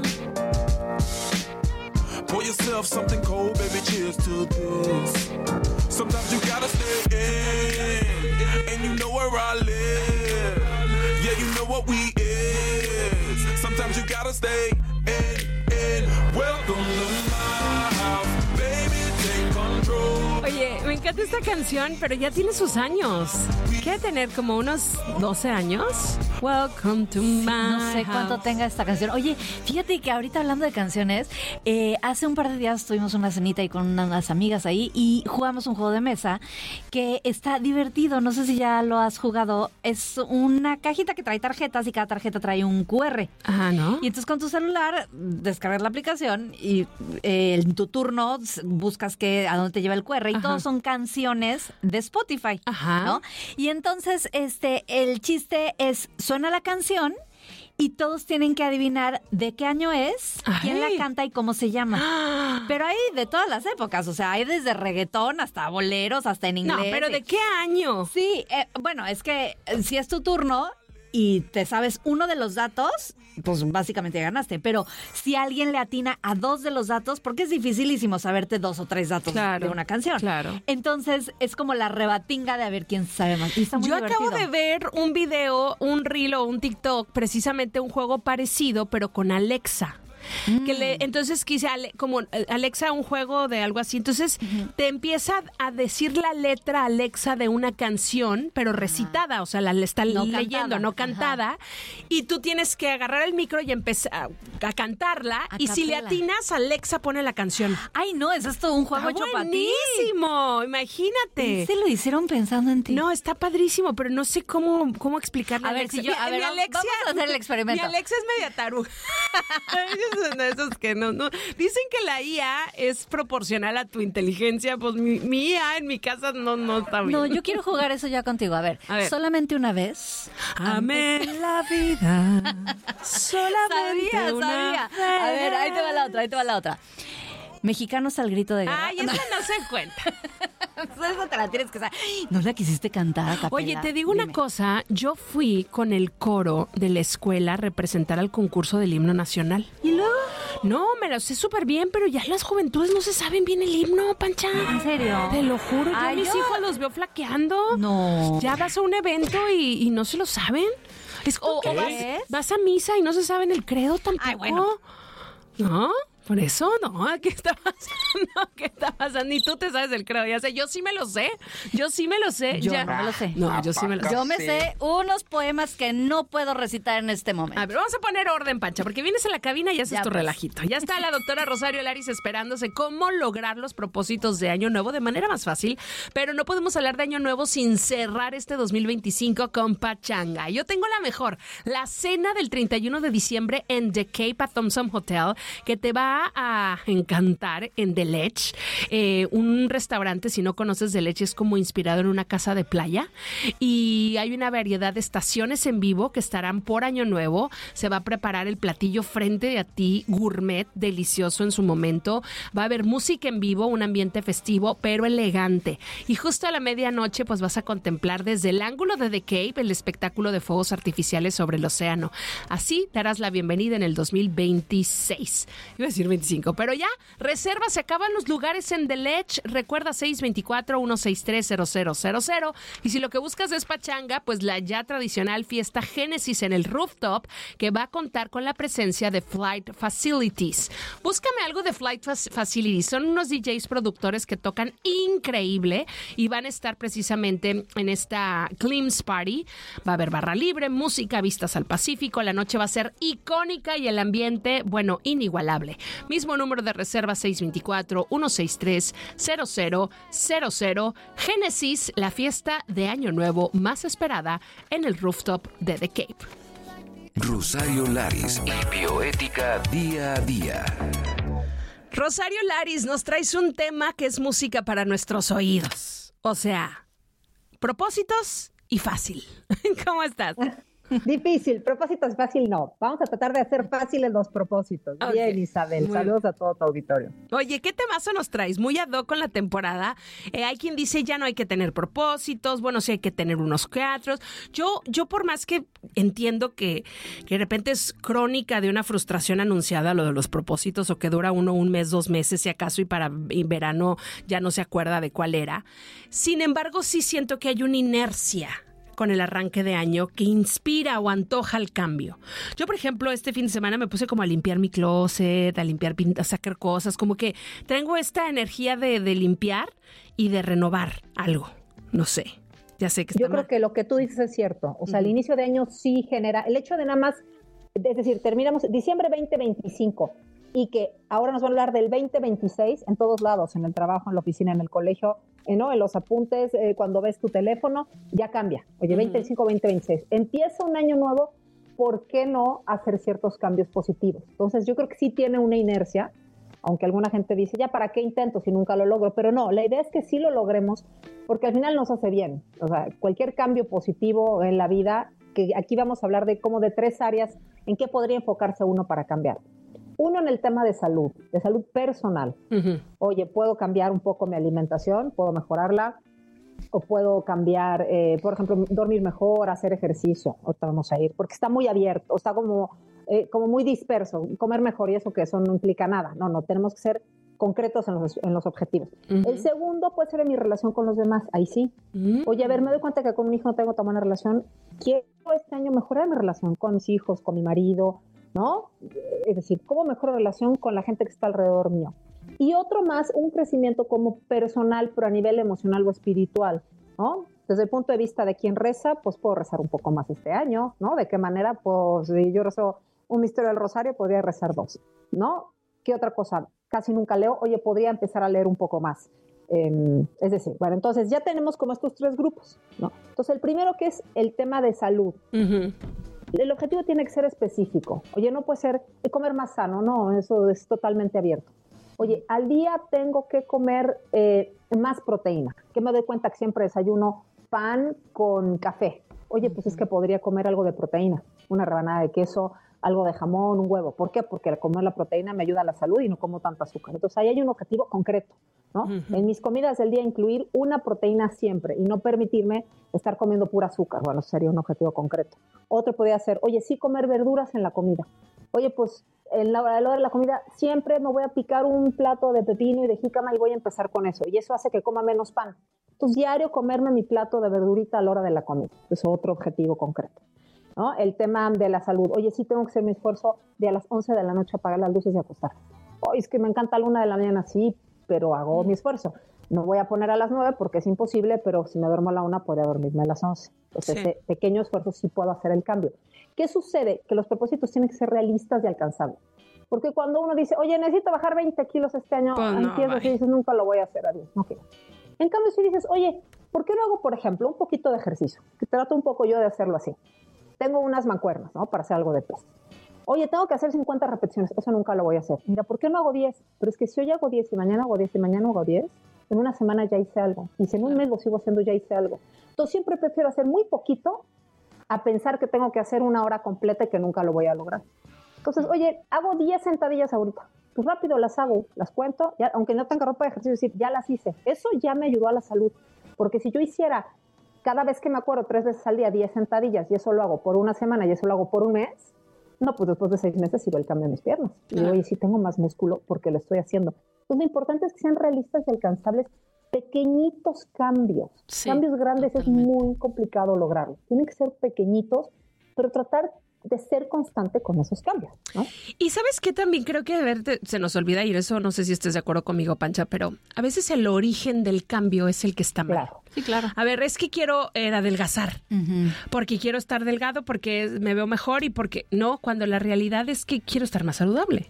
Pour yourself something cold, baby, cheers to this. Sometimes you gotta stay in, and you know where I live. Yeah, you know what we is. Sometimes you gotta stay in, in. Welcome to my house, baby, take control. Oye, me encanta esta canción, pero ya tiene sus años. ¿Qué tener como unos doce años? Welcome to my No sé cuánto house. tenga esta canción. Oye, fíjate que ahorita hablando de canciones, eh, hace un par de días tuvimos una cenita ahí con unas amigas ahí y jugamos un juego de mesa que está divertido. No sé si ya lo has jugado. Es una cajita que trae tarjetas y cada tarjeta trae un cu erre. Ajá, ¿no? Y entonces con tu celular descargas la aplicación y eh, en tu turno buscas que, a dónde te lleva el cu erre y Ajá. todos son canciones de Spotify. Ajá. ¿No? Y entonces este el chiste es, suena la canción y todos tienen que adivinar de qué año es, Ay. quién la canta y cómo se llama. Pero hay de todas las épocas, o sea, hay desde reggaetón hasta boleros, hasta en inglés. No, pero ¿de qué año? Sí, eh, bueno, es que eh, si es tu turno y te sabes uno de los datos, pues básicamente ganaste. Pero si alguien le atina a dos de los datos, porque es dificilísimo saberte dos o tres datos Claro, de una canción. claro. Entonces es como la rebatinga de a ver quién sabe más. Y está muy Yo divertido. acabo de ver un video, un reel o un TikTok, precisamente un juego parecido, pero con Alexa. Que le, entonces quise ale- como eh, Alexa, un juego de algo así. Entonces te empieza a decir la letra Alexa de una canción, pero recitada, o sea, la, la está No leyendo, cantada. no cantada. Y tú tienes que agarrar el micro y empezar a, a cantarla. A y si le capela. atinas, Alexa pone la canción. Ay, no, eso es todo un juego Está hecho para ti. buenísimo, imagínate. Se lo hicieron pensando en ti. No, está padrísimo, pero no sé cómo, cómo explicarle A ver, Alexa. si yo- a Mi- ver, mi Alexia- vamos a hacer el experimento. Mi Alexa es media taruga. Ella es de esos que no, no. Dicen que la I A es proporcional a tu inteligencia. Pues mi, mi I A en mi casa no, no está bien. No, yo quiero jugar eso ya contigo. A ver, A ver. solamente una vez. Amé la vida. Solamente Sabía, una sabía. vez. A ver, ahí te va la otra, ahí te va la otra. Mexicanos al grito de guerra. Ay, esa no se cuenta. Esa te la tienes que saber. No la quisiste cantar a capela. Oye, te digo una cosa. Yo fui con el coro de la escuela a representar al concurso del himno nacional. ¿Y luego? No, me lo sé súper bien, pero ya las juventudes no se saben bien el himno, Pancha. ¿En serio? Te lo juro, yo a Ay, mis yo- hijos los veo flaqueando. No. Ya vas a un evento y, y no se lo saben. Es como que vas, vas a misa y no se saben el credo tampoco. Ay, bueno. ¿No? Por eso, no, ¿qué está pasando? ¿Qué está pasando? Ni tú te sabes el credo, ya sé, yo sí me lo sé, yo sí me lo sé. Yo ya. no me lo sé. No, yo sí me lo sé. Yo me sé unos poemas que no puedo recitar en este momento. A ver, vamos a poner orden, Pancha, porque vienes a la cabina y haces Ya, tu pues. relajito. Ya está la doctora Rosario Laris esperándose cómo lograr los propósitos de Año Nuevo de manera más fácil, pero no podemos hablar de Año Nuevo sin cerrar este dos mil veinticinco con pachanga. Yo tengo la mejor, la cena del treinta y uno de diciembre en The Cape at Thompson Hotel, que te va a encantar en The Ledge, eh, un restaurante, si no conoces The Ledge, es como inspirado en una casa de playa, y hay una variedad de estaciones en vivo que estarán por Año Nuevo. Se va a preparar el platillo frente a ti, gourmet, delicioso en su momento. Va a haber música en vivo, un ambiente festivo, pero elegante. Y justo a la medianoche, pues vas a contemplar desde el ángulo de The Cape el espectáculo de fuegos artificiales sobre el océano. Así darás la bienvenida en el dos mil veintiséis. Iba a decir veinticinco, pero ya, reserva, se acaban los lugares en The Ledge. Recuerda seis dos cuatro, uno seis tres, cero cero cero cero. Y si lo que buscas es pachanga, pues la ya tradicional fiesta Génesis en el rooftop, que va a contar con la presencia de Flight Facilities. Búscame algo de Flight Fac- Facilities. Son unos D Js productores que tocan increíble y van a estar precisamente en esta Glimpse Party. Va a haber barra libre, música, vistas al Pacífico. La noche va a ser icónica y el ambiente, bueno, inigualable. Mismo número de reserva seis dos cuatro, uno seis tres, cero cero cero cero. Génesis, la fiesta de Año Nuevo más esperada en el rooftop de The Cape. Rosario Laris y bioética día a día. Rosario Laris, nos traes un tema que es música para nuestros oídos. O sea, propósitos y fácil. ¿Cómo estás? Difícil, propósitos fácil no. Vamos a tratar de hacer fáciles los propósitos. Ok. Bien, Isabel. Muy Saludos a todo tu auditorio. Oye, ¿qué temazo nos traes? Muy ad hoc con la temporada. Eh, hay quien dice ya no hay que tener propósitos, bueno, sí hay que tener unos cuatros. Yo, yo por más que entiendo que, que de repente es crónica de una frustración anunciada lo de los propósitos, o que dura uno un mes, dos meses, si acaso, y para en verano ya no se acuerda de cuál era. Sin embargo, sí siento que hay una inercia con el arranque de año que inspira o antoja el cambio. Yo, por ejemplo, este fin de semana me puse como a limpiar mi closet, a limpiar, a sacar cosas, como que tengo esta energía de, de limpiar y de renovar algo. No sé, ya sé que está Yo creo mal. que lo que tú dices es cierto. O sea, el inicio de año sí genera, el hecho de nada más, es decir, terminamos diciembre veinte veinticinco y que ahora nos van a hablar del veinte veintiséis en todos lados, en el trabajo, en la oficina, en el colegio, eh, ¿no? En los apuntes, eh, cuando ves tu teléfono, ya cambia. Oye, Ujú. veinte veinticinco, veinte veintiséis. Empieza un año nuevo, ¿por qué no hacer ciertos cambios positivos? Entonces, yo creo que sí tiene una inercia, aunque alguna gente dice, ya, ¿para qué intento si nunca lo logro? Pero no, la idea es que sí lo logremos, porque al final nos hace bien. O sea, cualquier cambio positivo en la vida, que aquí vamos a hablar de como de tres áreas en qué podría enfocarse uno para cambiar. Uno, en el tema de salud, de salud personal. Ujú. Oye, ¿puedo cambiar un poco mi alimentación? ¿Puedo mejorarla? ¿O puedo cambiar, eh, por ejemplo, dormir mejor, hacer ejercicio? Ahorita vamos a ir, porque está muy abierto, está como, eh, como muy disperso. Comer mejor y eso que eso no implica nada. No, no, tenemos que ser concretos en los, en los objetivos. Ujú. El segundo puede ser en mi relación con los demás. Ahí sí. Mm. Oye, a ver, me doy cuenta que con un hijo no tengo tan buena relación. Quiero este año mejorar mi relación con mis hijos, con mi marido, ¿no? Es decir, ¿cómo mejoro relación con la gente que está alrededor mío? Y otro más, un crecimiento como personal, pero a nivel emocional o espiritual, ¿no? Desde el punto de vista de quien reza, pues puedo rezar un poco más este año, ¿no? ¿De qué manera? Pues si yo rezo un misterio del rosario, podría rezar dos, ¿no? ¿Qué otra cosa? Casi nunca leo, oye, podría empezar a leer un poco más. Eh, es decir, bueno, entonces ya tenemos como estos tres grupos, ¿no? Entonces el primero, que es el tema de salud. Ujú. el objetivo tiene que ser específico. Oye, no puede ser de comer más sano, no, eso es totalmente abierto. Oye, al día tengo que comer eh, más proteína, que me doy cuenta que siempre desayuno pan con café. Oye, pues es que podría comer algo de proteína, una rebanada de queso, algo de jamón, un huevo. ¿Por qué? Porque al comer la proteína me ayuda a la salud y no como tanto azúcar. Entonces ahí hay un objetivo concreto, ¿no? Uh-huh. En mis comidas del día incluir una proteína siempre y no permitirme estar comiendo pura azúcar. Bueno, eso sería un objetivo concreto. Otro podría ser, oye, sí comer verduras en la comida. Oye, pues en la hora de la comida siempre me voy a picar un plato de pepino y de jícama y voy a empezar con eso. Y eso hace que coma menos pan. Entonces, diario comerme mi plato de verdurita a la hora de la comida. Es otro objetivo concreto, ¿no? El tema de la salud. Oye, sí tengo que hacer mi esfuerzo de a las once de la noche apagar las luces y acostar. Oye, es que me encanta la una de la mañana, sí, pero hago mi esfuerzo. No voy a poner a las nueve porque es imposible, pero si me duermo a la una, podría dormirme a las once. Entonces, sí. Ese pequeño esfuerzo sí puedo hacer el cambio. ¿Qué sucede? Que los propósitos tienen que ser realistas y alcanzables. Porque cuando uno dice, oye, necesito bajar veinte kilos este año, pues no, entiendes y dices, nunca lo voy a hacer, adiós, no quiero. En cambio, si dices, oye, ¿por qué no hago, por ejemplo, un poquito de ejercicio? Que trato un poco yo de hacerlo así. Tengo unas mancuernas, ¿no? Para hacer algo de peso. Oye, tengo que hacer cincuenta repeticiones, eso nunca lo voy a hacer. Mira, ¿por qué no hago diez? Pero es que si hoy hago diez y mañana hago diez y mañana hago diez, en una semana ya hice algo. Y si en un mes lo sigo haciendo, ya hice algo. Entonces siempre prefiero hacer muy poquito a pensar que tengo que hacer una hora completa y que nunca lo voy a lograr. Entonces, oye, hago diez sentadillas ahorita. Pues rápido las hago, las cuento, ya, aunque no tenga ropa de ejercicio, decir, ya las hice. Eso ya me ayudó a la salud. Porque si yo hiciera cada vez que me acuerdo tres veces al día diez sentadillas y eso lo hago por una semana y eso lo hago por un mes, no, pues después de seis meses sí veo el cambio en mis piernas. Y digo, oye, sí tengo más músculo porque lo estoy haciendo. Entonces lo importante es que sean realistas y alcanzables pequeñitos cambios. Sí, cambios grandes totalmente. Es muy complicado lograrlo. Tienen que ser pequeñitos, pero tratar de ser constante con esos cambios, ¿no? Y ¿sabes qué? También creo que a ver, te, se nos olvida ir, eso no sé si estés de acuerdo conmigo, Pancha, pero a veces el origen del cambio es el que está mal. Claro. Sí, claro. A ver, es que quiero eh, adelgazar, uh-huh. porque quiero estar delgado, porque me veo mejor y porque no, cuando la realidad es que quiero estar más saludable.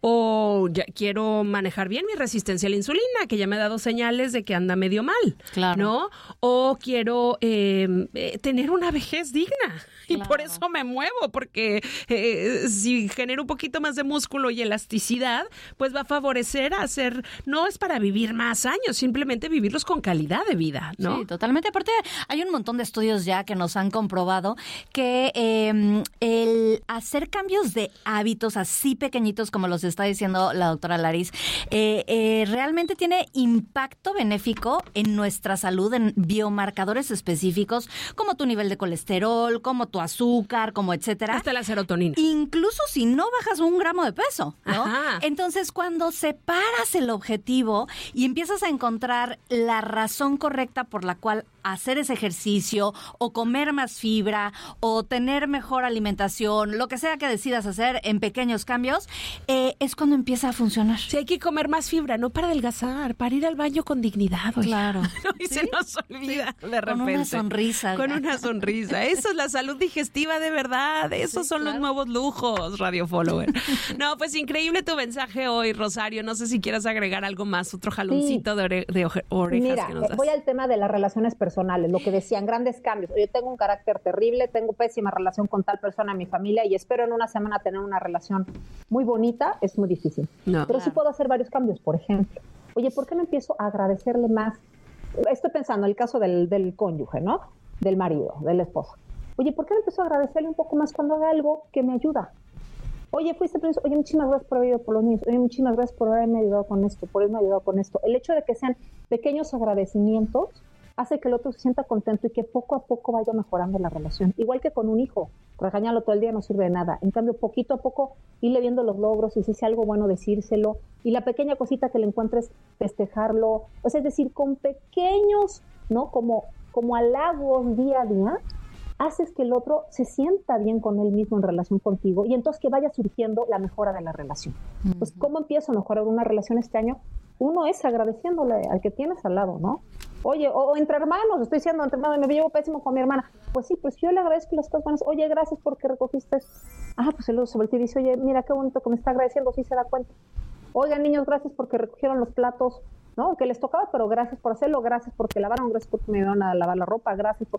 O ya quiero manejar bien mi resistencia a la insulina, que ya me ha dado señales de que anda medio mal, claro. ¿no? O quiero eh, eh, tener una vejez digna y claro. por eso me muevo, porque eh, si genero un poquito más de músculo y elasticidad, pues va a favorecer a hacer, no es para vivir más años, simplemente vivirlos con calidad de vida, ¿no? Sí, totalmente. Aparte, hay un montón de estudios ya que nos han comprobado que eh, el hacer cambios de hábitos así pequeñitos como los está diciendo la doctora Laris, eh, eh, realmente tiene impacto benéfico en nuestra salud, en biomarcadores específicos, como tu nivel de colesterol, como tu azúcar, como etcétera. Hasta la serotonina. Incluso si no bajas un gramo de peso, ¿no? Ajá. Entonces, cuando separas el objetivo y empiezas a encontrar la razón correcta por la cual hacer ese ejercicio o comer más fibra o tener mejor alimentación, lo que sea que decidas hacer en pequeños cambios, eh, es cuando empieza a funcionar. Sí, hay que comer más fibra, no para adelgazar, para ir al baño con dignidad. Oye. Claro. Y ¿sí? Se nos olvida sí. de repente. Con una sonrisa. Con una sonrisa. Eso es la salud digestiva de verdad. Esos sí, son claro. los nuevos lujos, Radio Follower. No, pues increíble tu mensaje hoy, Rosario. No sé si quieras agregar algo más, otro jaloncito sí. de, ore- de oje- orejas Mira, que nos das. Voy al tema de las relaciones personales, lo que decían, grandes cambios. Yo tengo un carácter terrible, tengo pésima relación con tal persona en mi familia y espero en una semana tener una relación muy bonita, es muy difícil. No, Pero claro. sí puedo hacer varios cambios, por ejemplo. Oye, ¿por qué no empiezo a agradecerle más? Estoy pensando en el caso del, del cónyuge, ¿no? Del marido, del esposo. Oye, ¿por qué no empiezo a agradecerle un poco más cuando haga algo que me ayuda? Oye, fuiste prensa, oye, muchísimas gracias por haber ido por los niños, oye, muchísimas gracias por haberme ayudado con esto, por haberme ayudado con esto. El hecho de que sean pequeños agradecimientos hace que el otro se sienta contento y que poco a poco vaya mejorando la relación. Igual que con un hijo, regañarlo todo el día no sirve de nada. En cambio, poquito a poco, irle viendo los logros y si es algo bueno, decírselo. Y la pequeña cosita que le encuentres, festejarlo. O sea, es decir, con pequeños, ¿no? Como, como halagos día a día, haces que el otro se sienta bien con él mismo en relación contigo y entonces que vaya surgiendo la mejora de la relación. Uh-huh. Pues, ¿cómo empiezo a mejorar una relación este año? Uno es agradeciéndole al que tienes al lado, ¿no? Oye, o, o entre hermanos, estoy diciendo entre hermanos, me llevo pésimo con mi hermana. Pues sí, pues yo le agradezco las cosas buenas. Oye, gracias porque recogiste eso. Ah, pues el otro sobre ti dice, oye, mira qué bonito que me está agradeciendo, sí se da cuenta. Oigan, niños, gracias porque recogieron los platos, ¿no? Que les tocaba, pero gracias por hacerlo, gracias porque lavaron, gracias porque me ayudaron a lavar la ropa, gracias por...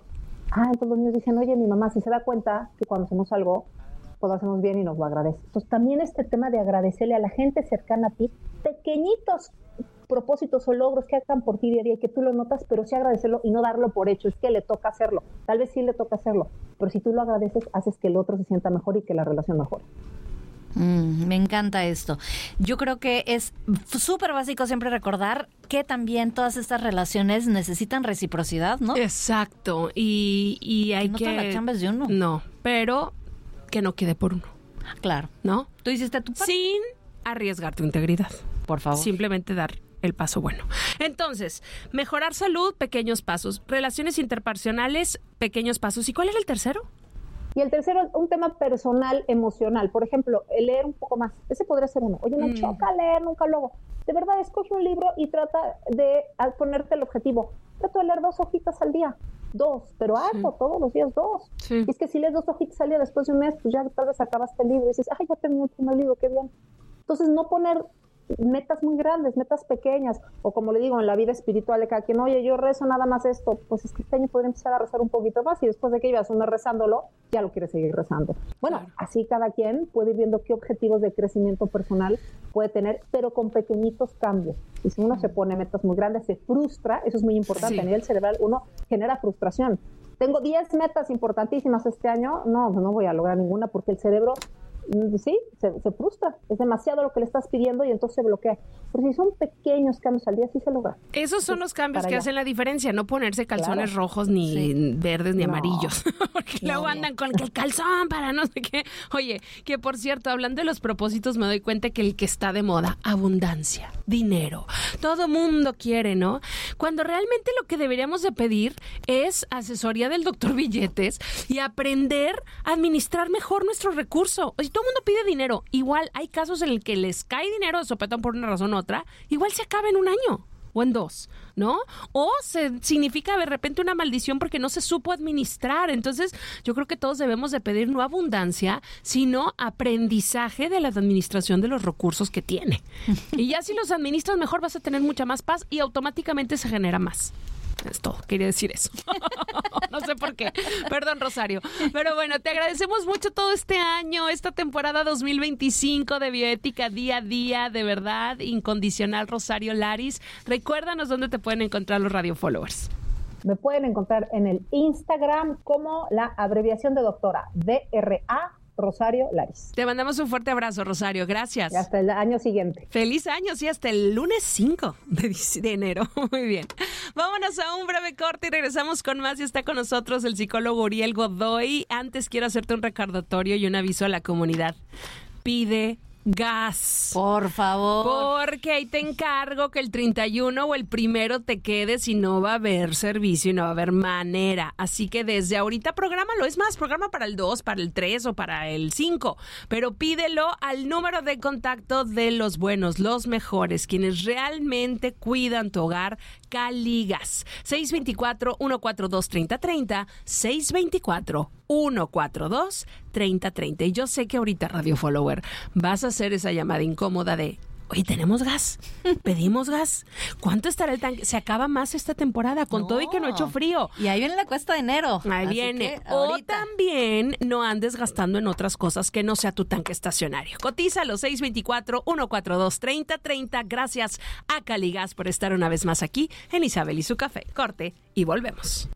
Ah, entonces los niños dicen, oye, mi mamá si se da cuenta que cuando hacemos algo, pues lo hacemos bien y nos lo agradece. Entonces también este tema de agradecerle a la gente cercana a ti, pequeñitos propósitos o logros que hagan por ti día a día y que tú lo notas, pero sí agradecerlo y no darlo por hecho, es que le toca hacerlo, tal vez sí le toca hacerlo, pero si tú lo agradeces, haces que el otro se sienta mejor y que la relación mejore. Mm, me encanta esto. Yo creo que es súper básico siempre recordar que también todas estas relaciones necesitan reciprocidad, ¿no? Exacto, y, y hay no que... toda la chamba es de uno. No, pero que no quede por uno. Claro. ¿No? Tú hiciste tu parte. Sin arriesgar tu integridad. Por favor. Simplemente dar el paso bueno. Entonces, mejorar salud, pequeños pasos. Relaciones interpersonales, pequeños pasos. ¿Y cuál era el tercero? Y el tercero, un tema personal, emocional. Por ejemplo, el leer un poco más. Ese podría ser uno. Oye, me mm. choca leer, nunca lo hago. De verdad, escoge un libro y trata de al ponerte el objetivo. Trata de leer dos hojitas al día. Dos, pero hazlo sí. todos los días dos. Sí. Y es que si lees dos hojitas al día después de un mes, pues ya tal vez acabaste el libro y dices, ay, ya terminé el primer libro, qué bien. Entonces, no poner metas muy grandes, metas pequeñas, o como le digo, en la vida espiritual de cada quien, oye, yo rezo nada más esto, pues es que este año podría empezar a rezar un poquito más y después de que ibas uno rezándolo, ya lo quieres seguir rezando. Bueno, claro. Así cada quien puede ir viendo qué objetivos de crecimiento personal puede tener, pero con pequeñitos cambios. Y si uno mm. se pone metas muy grandes, se frustra, eso es muy importante, sí. A nivel cerebral uno genera frustración. Tengo diez metas importantísimas este año, no, no voy a lograr ninguna porque el cerebro sí, se, se frustra, es demasiado lo que le estás pidiendo y entonces se bloquea. Pero si son pequeños cambios al día, sí se logra. Esos son los cambios que allá. hacen la diferencia, no ponerse calzones claro. rojos, ni sí. verdes, ni no. amarillos, porque no. luego andan con el calzón para no sé qué. Oye, que por cierto, hablando de los propósitos, me doy cuenta que el que está de moda, abundancia, dinero, todo mundo quiere, ¿no? Cuando realmente lo que deberíamos de pedir es asesoría del doctor Billetes y aprender a administrar mejor nuestro recurso. O sea, todo el mundo pide dinero. Igual hay casos en el que les cae dinero de sopetón por una razón u otra. Igual se acaba en un año o en dos, ¿no? O se significa de repente una maldición porque no se supo administrar. Entonces, yo creo que todos debemos de pedir no abundancia, sino aprendizaje de la administración de los recursos que tiene. Y ya si los administras mejor vas a tener mucha más paz y automáticamente se genera más. Es todo, quería decir eso. No sé por qué. Perdón, Rosario. Pero bueno, te agradecemos mucho todo este año, esta temporada dos mil veinticinco de Bioética Día a Día, de verdad, incondicional, Rosario Laris. Recuérdanos dónde te pueden encontrar los radio followers. Me pueden encontrar en el Instagram como la abreviación de doctora, D R A Rosario Laris. Te mandamos un fuerte abrazo, Rosario. Gracias. Y hasta el año siguiente. Feliz año, sí, hasta el lunes cinco de, de enero. Muy bien. Vámonos a un breve corte y regresamos con más. Y está con nosotros el psicólogo Uriel Godoy. Antes quiero hacerte un recordatorio y un aviso a la comunidad. Pide gas. Por favor. Porque ahí te encargo que el treinta y uno o el primero te quedes y no va a haber servicio y no va a haber manera. Así que desde ahorita prográmalo. Es más, programa para el dos, para el tres o para el cinco. Pero pídelo al número de contacto de los buenos, los mejores, quienes realmente cuidan tu hogar. Caligas. seis dos cuatro, uno cuatro dos, tres cero tres cero. seis dos cuatro, uno cuatro dos, tres cero tres cero. Y yo sé que ahorita, Radio Follower, vas a hacer esa llamada incómoda de, oye, ¿tenemos gas? ¿Pedimos gas? ¿Cuánto estará el tanque? Se acaba más esta temporada, con no. todo y que no ha hecho frío. Y ahí viene la cuesta de enero. Ahí Así viene. O también no andes gastando en otras cosas que no sea tu tanque estacionario. Cotízalo, seis dos cuatro, uno cuatro dos, tres cero tres cero. Gracias a Caligas por estar una vez más aquí en Isabel y su café. Corte y volvemos.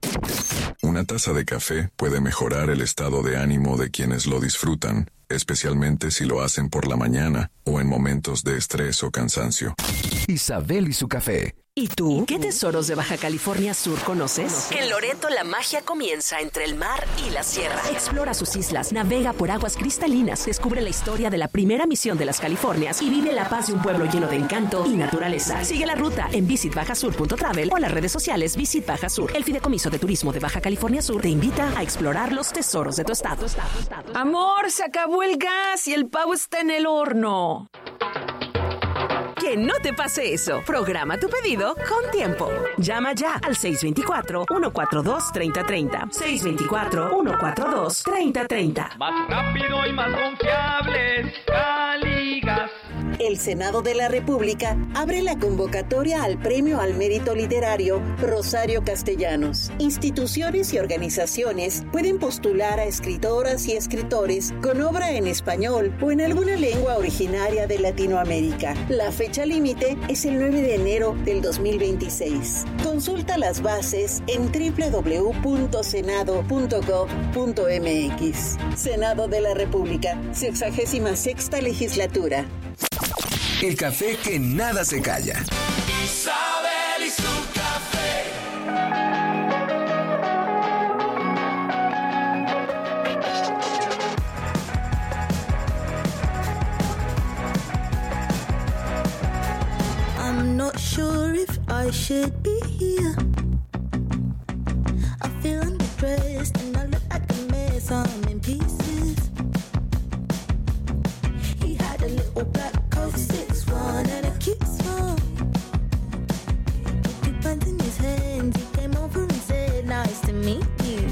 Una taza de café puede mejorar el estado de ánimo de quienes lo disfrutan, especialmente si lo hacen por la mañana o en momentos de estrés o cansancio. Isabel y su café. ¿Y tú? ¿Qué tesoros de Baja California Sur conoces? En Loreto la magia comienza entre el mar y la sierra. Explora sus islas, navega por aguas cristalinas, descubre la historia de la primera misión de las Californias y vive la paz de un pueblo lleno de encanto y naturaleza. Sigue la ruta en visit baja sur punto travel o en las redes sociales Visit Baja Sur. El Fideicomiso de Turismo de Baja California Sur te invita a explorar los tesoros de tu estado. Amor, se acabó el gas y el pavo está en el horno. Que no te pase eso. Programa tu pedido con tiempo. Llama ya al seis dos cuatro, uno cuatro dos, tres cero tres cero. seis dos cuatro, uno cuatro dos, tres cero tres cero. Más rápido y más confiables, Caligas. El Senado de la República abre la convocatoria al Premio al Mérito Literario Rosario Castellanos. Instituciones y organizaciones pueden postular a escritoras y escritores con obra en español o en alguna lengua originaria de Latinoamérica. La fecha límite es el nueve de enero del dos mil veintiséis. Consulta las bases en doble u doble u doble u punto senado punto gob punto eme equis. Senado de la República, sexagésima sexta legislatura. El café que nada se calla. Isabel y su café. I'm not sure if I should be here. I feel underdressed and I look like a mess. I'm in pieces. He had a little black coat, six one, and a cute smile. Two pants in his hands, he came over and said, "Nice to meet you."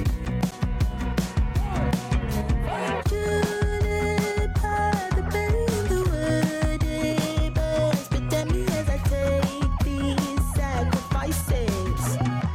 Julep had the berry in the wooded bush, but damn me as I take these sacrifices.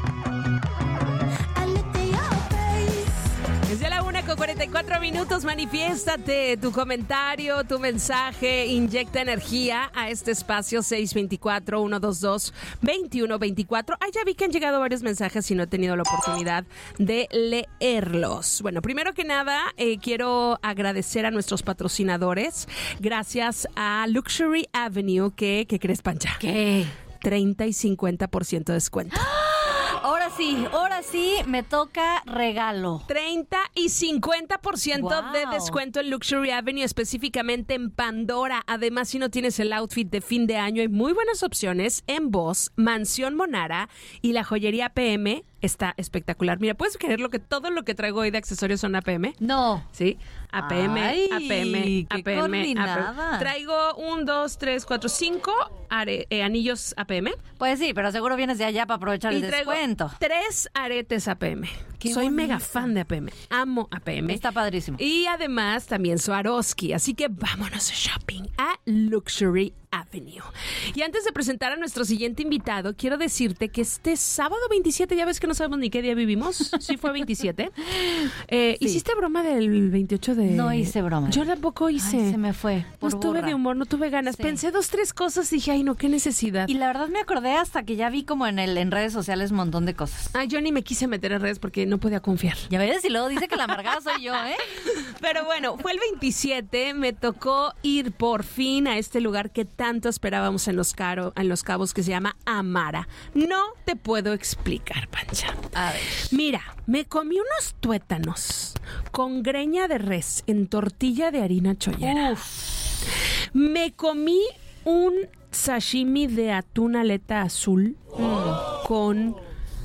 I look at your face. Es de la una con cuarenta y cuatro minutos. Manifiéstate tu comentario, tu mensaje, inyecta energía a este espacio seis dos cuatro, uno dos dos, dos uno dos cuatro. Ah, ya vi que han llegado varios mensajes y no he tenido la oportunidad de leerlos. Bueno, primero que nada, eh, quiero agradecer a nuestros patrocinadores. Gracias a Luxury Avenue, que, ¿qué crees, Pancha? ¿Qué? treinta y cincuenta por ciento de descuento. Ahora sí, ahora sí me toca regalo. treinta y cincuenta por ciento Wow. de descuento en Luxury Avenue, específicamente en Pandora. Además, si no tienes el outfit de fin de año, hay muy buenas opciones en Voz, Mansión Monara y la joyería P M. Está espectacular. Mira, ¿puedes creer lo que todo lo que traigo hoy de accesorios son A P M? No. Sí, A P M, Ay, A P M, qué A P M, coordinada. A P M. Traigo un, dos, tres, cuatro, cinco are- eh, anillos A P M. Pues sí, pero seguro vienes de allá para aprovechar Y el traigo descuento. tres aretes A P M. Qué Soy bonito. mega fan de A P M. Amo A P M. Está padrísimo. Y además también Swarovski. Así que vámonos shopping a Luxury Avenue. Y antes de presentar a nuestro siguiente invitado, quiero decirte que este sábado veintisiete, ya ves que no sabemos ni qué día vivimos. Sí fue veintisiete. Eh, Sí. ¿Hiciste broma del veintiocho de...? No hice broma. Yo tampoco hice. Ay, se me fue. No Por estuve burra. de humor, no tuve ganas. Sí. Pensé dos, tres cosas y dije, ay, no, qué necesidad. Y la verdad me acordé hasta que ya vi como en el en redes sociales un montón de cosas. Ay, yo ni me quise meter en redes porque no podía confiar. Ya ves, y luego dice que la amargada soy yo, ¿eh? Pero bueno, fue el veintisiete, me tocó ir por fin a este lugar que tanto esperábamos en Los, Caro, en Los Cabos, que se llama Amara. No te puedo explicar, Pancha. A ver. Mira, me comí unos tuétanos con greña de res en tortilla de harina chollera. Uf. Me comí un sashimi de atún aleta azul mm. con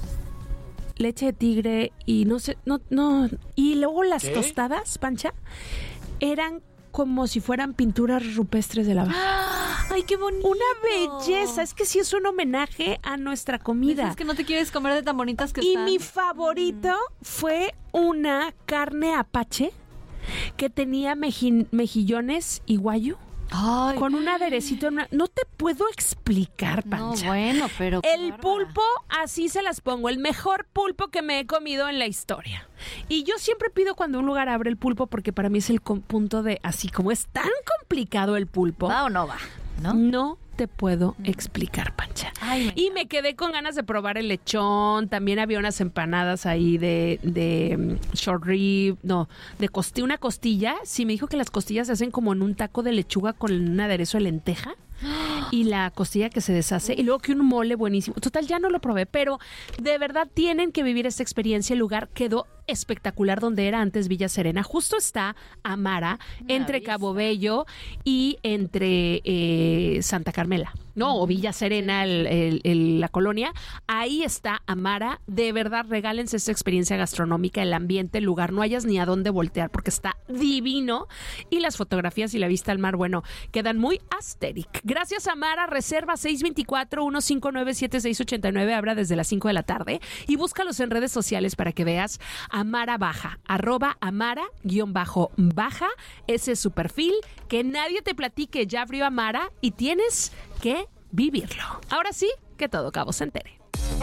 leche de tigre y no sé, no, no. Y luego las ¿Qué? tostadas, Pancha, eran como si fueran pinturas rupestres de la Baja. ¡Ay, qué bonito! Una belleza. Es que sí es un homenaje a nuestra comida. Es que no te quieres comer de tan bonitas que Y están. mi favorito mm. fue una carne apache que tenía meji- mejillones y guayu. Ay. Con un aderecito. En una... No te puedo explicar, Pancha. No, bueno, pero... El pulpo, así se las pongo. El mejor pulpo que me he comido en la historia. Y yo siempre pido cuando un lugar abre el pulpo porque para mí es el com- punto de... Así como es tan complicado el pulpo. ¿Va o no va? ¿No? No te puedo explicar, Pancha. Ay, me y me quedé con ganas de probar el lechón. También había unas empanadas ahí de, de um, short rib, no, de costi- una costilla. Sí, me dijo que las costillas se hacen como en un taco de lechuga con un aderezo de lenteja. Y la costilla que se deshace. Y luego que un mole buenísimo. Total, ya no lo probé, pero de verdad tienen que vivir esta experiencia. El lugar quedó espectacular donde era antes Villa Serena. Justo está Amara, entre Cabo Bello y entre eh, Santa Carmela. No, o Villa Serena, el, el, el, la colonia. Ahí está Amara. De verdad, regálense esta experiencia gastronómica, el ambiente, el lugar. No hayas ni a dónde voltear porque está divino. Y las fotografías y la vista al mar, bueno, quedan muy asteric. Gracias a Amara, reserva seis dos cuatro, uno cinco nueve, siete seis ocho nueve, abra desde las cinco de la tarde y búscalos en redes sociales para que veas Amara Baja, arroba Amara guión bajo Baja, ese es su perfil, que nadie te platique, ya abrió Amara y tienes que vivirlo. Ahora sí, que todo Cabo se entere.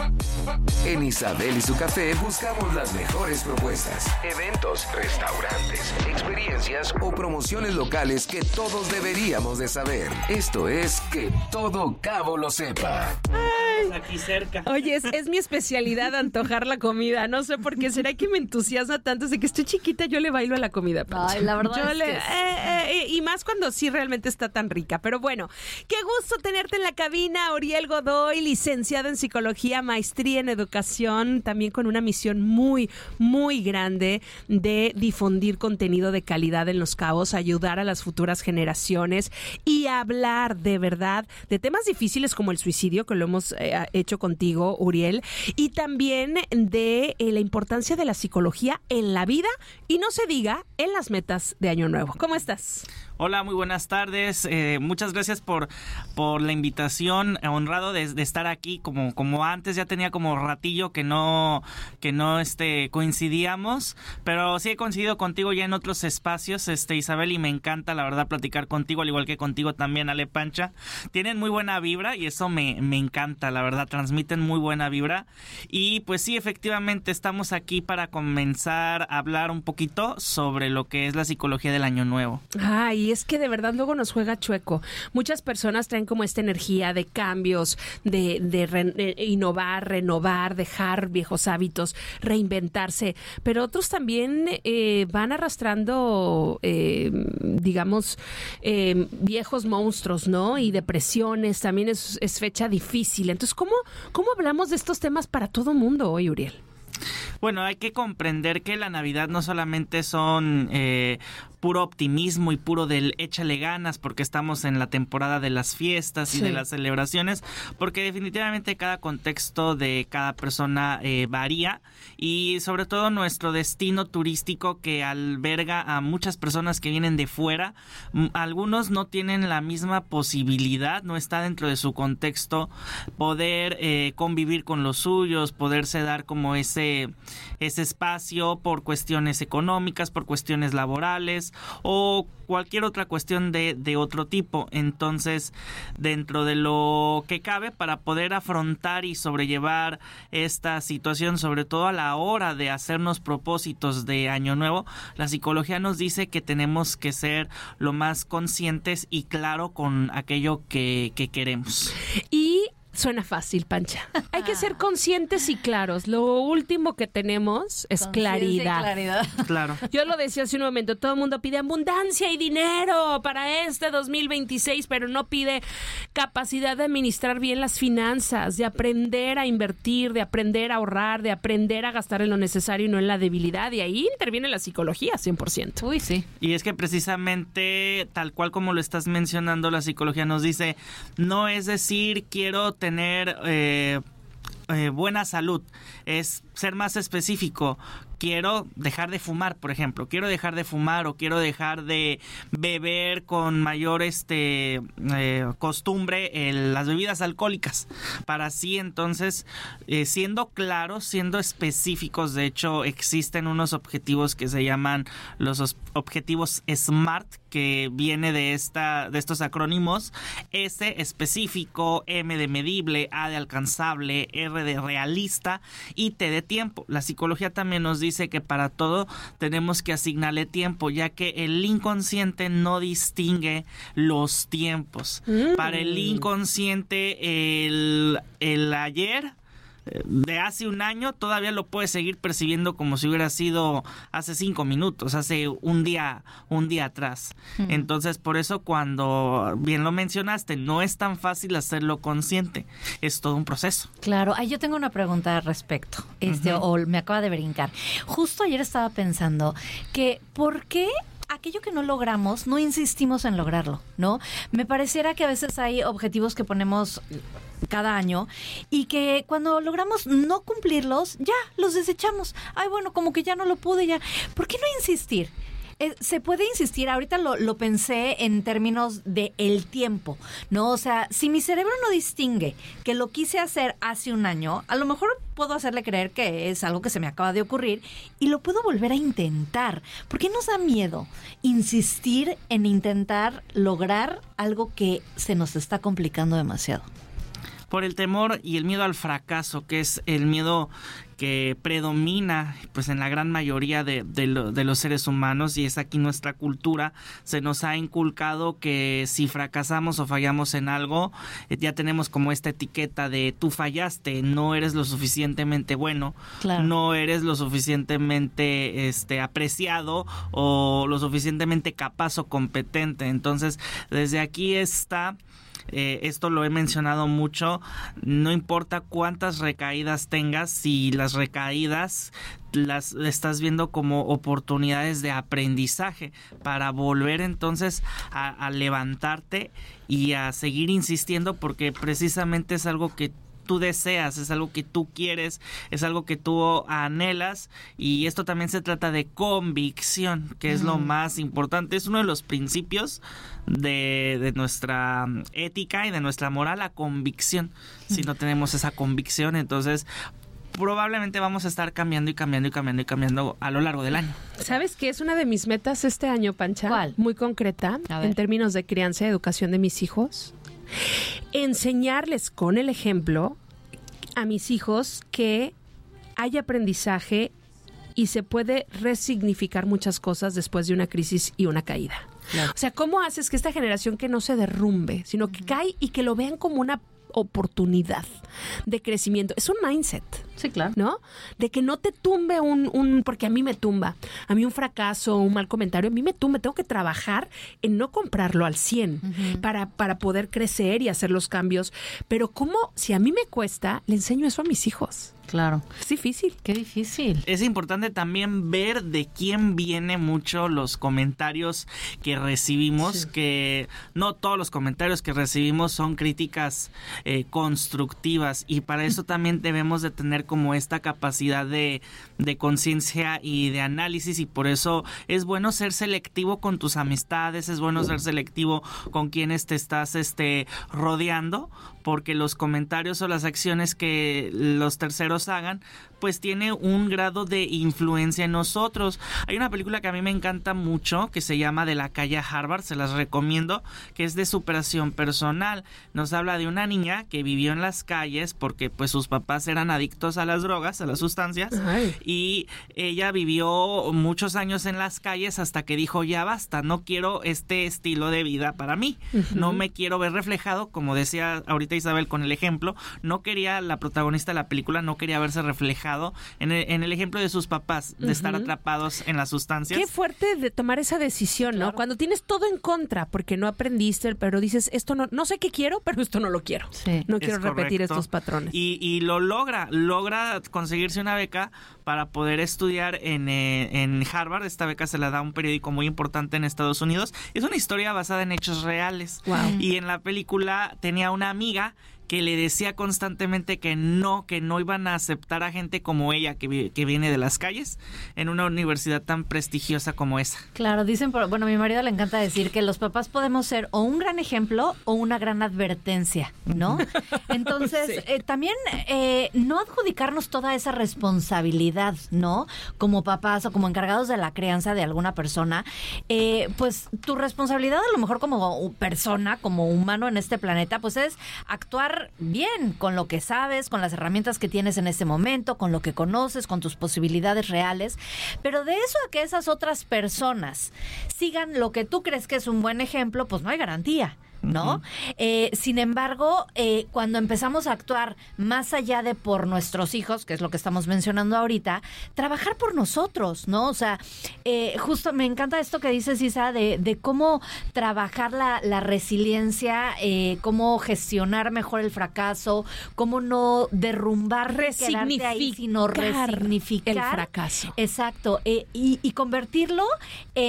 En Isabel y su café buscamos las mejores propuestas, eventos, restaurantes, experiencias o promociones locales que todos deberíamos de saber. Esto es Que Todo Cabo lo sepa. Ay. Aquí cerca. Oye, es, es mi especialidad antojar la comida. No sé por qué. ¿Será que me entusiasma tanto? Desde que estoy chiquita yo le bailo a la comida, Pancha. Ay, la verdad Yo es le- que eh, sí. eh, y más cuando sí realmente está tan rica. Pero bueno, qué gusto tenerte en la cabina, Uriel Godoy, licenciada en psicología, maestría en educación, también con una misión muy, muy grande de difundir contenido de calidad en Los Cabos, ayudar a las futuras generaciones y hablar de verdad de temas difíciles como el suicidio, que lo hemos eh, hecho contigo, Uriel, y también de eh, la importancia de la psicología en la vida y no se diga en las metas de Año Nuevo. ¿Cómo estás? Hola, muy buenas tardes. Eh, muchas gracias por, por la invitación. Honrado de, de estar aquí. Como, como antes ya tenía como ratillo que no, que no este, coincidíamos. Pero sí he coincidido contigo ya en otros espacios, este, Isabel, y me encanta, la verdad, platicar contigo, al igual que contigo también, Ale Pancha. Tienen muy buena vibra y eso me, me encanta, la verdad. Transmiten muy buena vibra. Y pues sí, efectivamente, estamos aquí para comenzar a hablar un poquito sobre lo que es la psicología del Año Nuevo. Ay, es que de verdad luego nos juega chueco. Muchas personas traen como esta energía de cambios, de, de, re, de innovar, renovar, dejar viejos hábitos, reinventarse, pero otros también eh, van arrastrando, eh, digamos, eh, viejos monstruos, ¿no? Y depresiones, también es, es fecha difícil. Entonces, ¿cómo, cómo hablamos de estos temas para todo mundo hoy, Uriel? Bueno, hay que comprender que la Navidad no solamente son eh, puro optimismo y puro del échale ganas porque estamos en la temporada de las fiestas y Sí. de las celebraciones, porque definitivamente cada contexto de cada persona eh, varía y sobre todo nuestro destino turístico que alberga a muchas personas que vienen de fuera, m- algunos no tienen la misma posibilidad, no está dentro de su contexto poder eh, convivir con los suyos, poderse dar como ese ese espacio por cuestiones económicas, por cuestiones laborales o cualquier otra cuestión de, de otro tipo. Entonces, dentro de lo que cabe para poder afrontar y sobrellevar esta situación, sobre todo a la hora de hacernos propósitos de Año Nuevo, la psicología nos dice que tenemos que ser lo más conscientes y claro con aquello que, que queremos. Y suena fácil, Pancha. Hay que ser conscientes y claros. Lo último que tenemos es Conciencia y claridad. claridad. Claro. Yo lo decía hace un momento, todo el mundo pide abundancia y dinero para este dos mil veintiséis, pero no pide capacidad de administrar bien las finanzas, de aprender a invertir, de aprender a ahorrar, de aprender a gastar en lo necesario y no en la debilidad. Y ahí interviene la psicología cien por ciento. Uy, sí. Y es que precisamente, tal cual como lo estás mencionando, la psicología nos dice, no es decir, quiero tener eh, eh, buena salud, es ser más específico. Quiero dejar de fumar, por ejemplo. Quiero dejar de fumar o quiero dejar de beber con mayor este eh, costumbre el, las bebidas alcohólicas. Para así, entonces, eh, siendo claros, siendo específicos, de hecho, existen unos objetivos que se llaman los os- objetivos SMART, que viene de esta de estos acrónimos: S específico, M de medible, A de alcanzable, R de realista y T de tiempo. La psicología también nos dice que para todo tenemos que asignarle tiempo, ya que el inconsciente no distingue los tiempos. Mm. Para el inconsciente, el, el ayer de hace un año todavía lo puedes seguir percibiendo como si hubiera sido hace cinco minutos, hace un día, un día atrás. Ujú. Entonces, por eso cuando bien lo mencionaste, no es tan fácil hacerlo consciente, es todo un proceso. Claro, ay, yo tengo una pregunta al respecto, este, Ujú. o me acaba de brincar. Justo ayer estaba pensando que ¿por qué aquello que no logramos no insistimos en lograrlo, ¿no? Me pareciera que a veces hay objetivos que ponemos cada año y que cuando logramos no cumplirlos, ya los desechamos. Ay, bueno, como que ya no lo pude, ya. ¿Por qué no insistir? Eh, se puede insistir, ahorita lo, lo pensé en términos de el tiempo, ¿no? O sea, si mi cerebro no distingue que lo quise hacer hace un año, a lo mejor puedo hacerle creer que es algo que se me acaba de ocurrir y lo puedo volver a intentar. ¿Por qué nos da miedo insistir en intentar lograr algo que se nos está complicando demasiado? Por el temor y el miedo al fracaso, que es el miedo que predomina pues en la gran mayoría de, de, lo, de los seres humanos, y es aquí nuestra cultura. Se nos ha inculcado que si fracasamos o fallamos en algo, eh, ya tenemos como esta etiqueta de tú fallaste, no eres lo suficientemente bueno, claro. no eres lo suficientemente este, apreciado o lo suficientemente capaz o competente. Entonces, desde aquí está... Eh, esto lo he mencionado mucho, no importa cuántas recaídas tengas, si las recaídas las estás viendo como oportunidades de aprendizaje para volver entonces a, a levantarte y a seguir insistiendo, porque precisamente es algo que tú deseas, es algo que tú quieres, es algo que tú anhelas, y esto también se trata de convicción, que es mm. lo más importante. Es uno de los principios de, de nuestra ética y de nuestra moral, la convicción. Mm. Si no tenemos esa convicción, entonces probablemente vamos a estar cambiando y cambiando y cambiando y cambiando a lo largo del año. ¿Sabes qué es una de mis metas este año, Pancha? ¿Cuál? Muy concreta, en términos de crianza y educación de mis hijos. Enseñarles con el ejemplo a mis hijos que hay aprendizaje y se puede resignificar muchas cosas después de una crisis y una caída. Claro. O sea, ¿cómo haces que esta generación que no se derrumbe, sino que uh-huh. cae y que lo vean como una oportunidad de crecimiento? Es un mindset. Sí, claro. ¿No? De que no te tumbe un, un... Porque a mí me tumba. A mí un fracaso, un mal comentario, a mí me tumba. Tengo que trabajar en no comprarlo al cien uh-huh. para, para poder crecer y hacer los cambios. Pero ¿cómo? Si a mí me cuesta, le enseño eso a mis hijos. Claro. Es difícil. Qué difícil. Es importante también ver de quién vienen mucho los comentarios que recibimos, sí. que no todos los comentarios que recibimos son críticas eh, constructivas, y para eso también debemos de tener como esta capacidad de, de conciencia y de análisis, y por eso es bueno ser selectivo con tus amistades, es bueno ser selectivo con quienes te estás este, rodeando, porque los comentarios o las acciones que los terceros hagan, pues tiene un grado de influencia en nosotros. Hay una película que a mí me encanta mucho que se llama De la calle a Harvard, se las recomiendo, que es de superación personal. Nos habla de una niña que vivió en las calles porque pues sus papás eran adictos a las drogas, a las sustancias. Ay. Y ella vivió muchos años en las calles hasta que dijo, ya basta, no quiero este estilo de vida para mí. Uh-huh. No me quiero ver reflejado, como decía ahorita Isabel con el ejemplo, no quería, la protagonista de la película no quería verse reflejado en el, en el ejemplo de sus papás, de uh-huh. estar atrapados en las sustancias. Qué fuerte de tomar esa decisión, claro. ¿no? Cuando tienes todo en contra, porque no aprendiste, pero dices, esto no, no sé qué quiero, pero esto no lo quiero. Sí. No quiero es repetir correcto. Estos patrones. Y, y lo logra, logra conseguirse una beca para poder estudiar en, eh, en Harvard. Esta beca se la da un periódico muy importante en Estados Unidos. Es una historia basada en hechos reales. Wow. Y en la película tenía una amiga que le decía constantemente que no, que no iban a aceptar a gente como ella, que, que viene de las calles, en una universidad tan prestigiosa como esa. Claro, dicen, por, bueno, a mi marido le encanta decir que los papás podemos ser o un gran ejemplo o una gran advertencia, ¿no? Entonces, sí. eh, también eh, no adjudicarnos toda esa responsabilidad, ¿no? Como papás o como encargados de la crianza de alguna persona, eh, pues tu responsabilidad a lo mejor como persona, como humano en este planeta, pues es actuar bien con lo que sabes, con las herramientas que tienes en este momento, con lo que conoces, con tus posibilidades reales, pero de eso a que esas otras personas sigan lo que tú crees que es un buen ejemplo, pues no hay garantía, ¿no? Uh-huh. Eh, sin embargo, eh, cuando empezamos a actuar más allá de por nuestros hijos, que es lo que estamos mencionando ahorita, trabajar por nosotros, ¿no? O sea, eh, justo me encanta esto que dices, Isa, de, de cómo trabajar la, la resiliencia, eh, cómo gestionar mejor el fracaso, cómo no derrumbar, quedarte ahí, sino resignificar el fracaso. Exacto, eh, y, y convertirlo en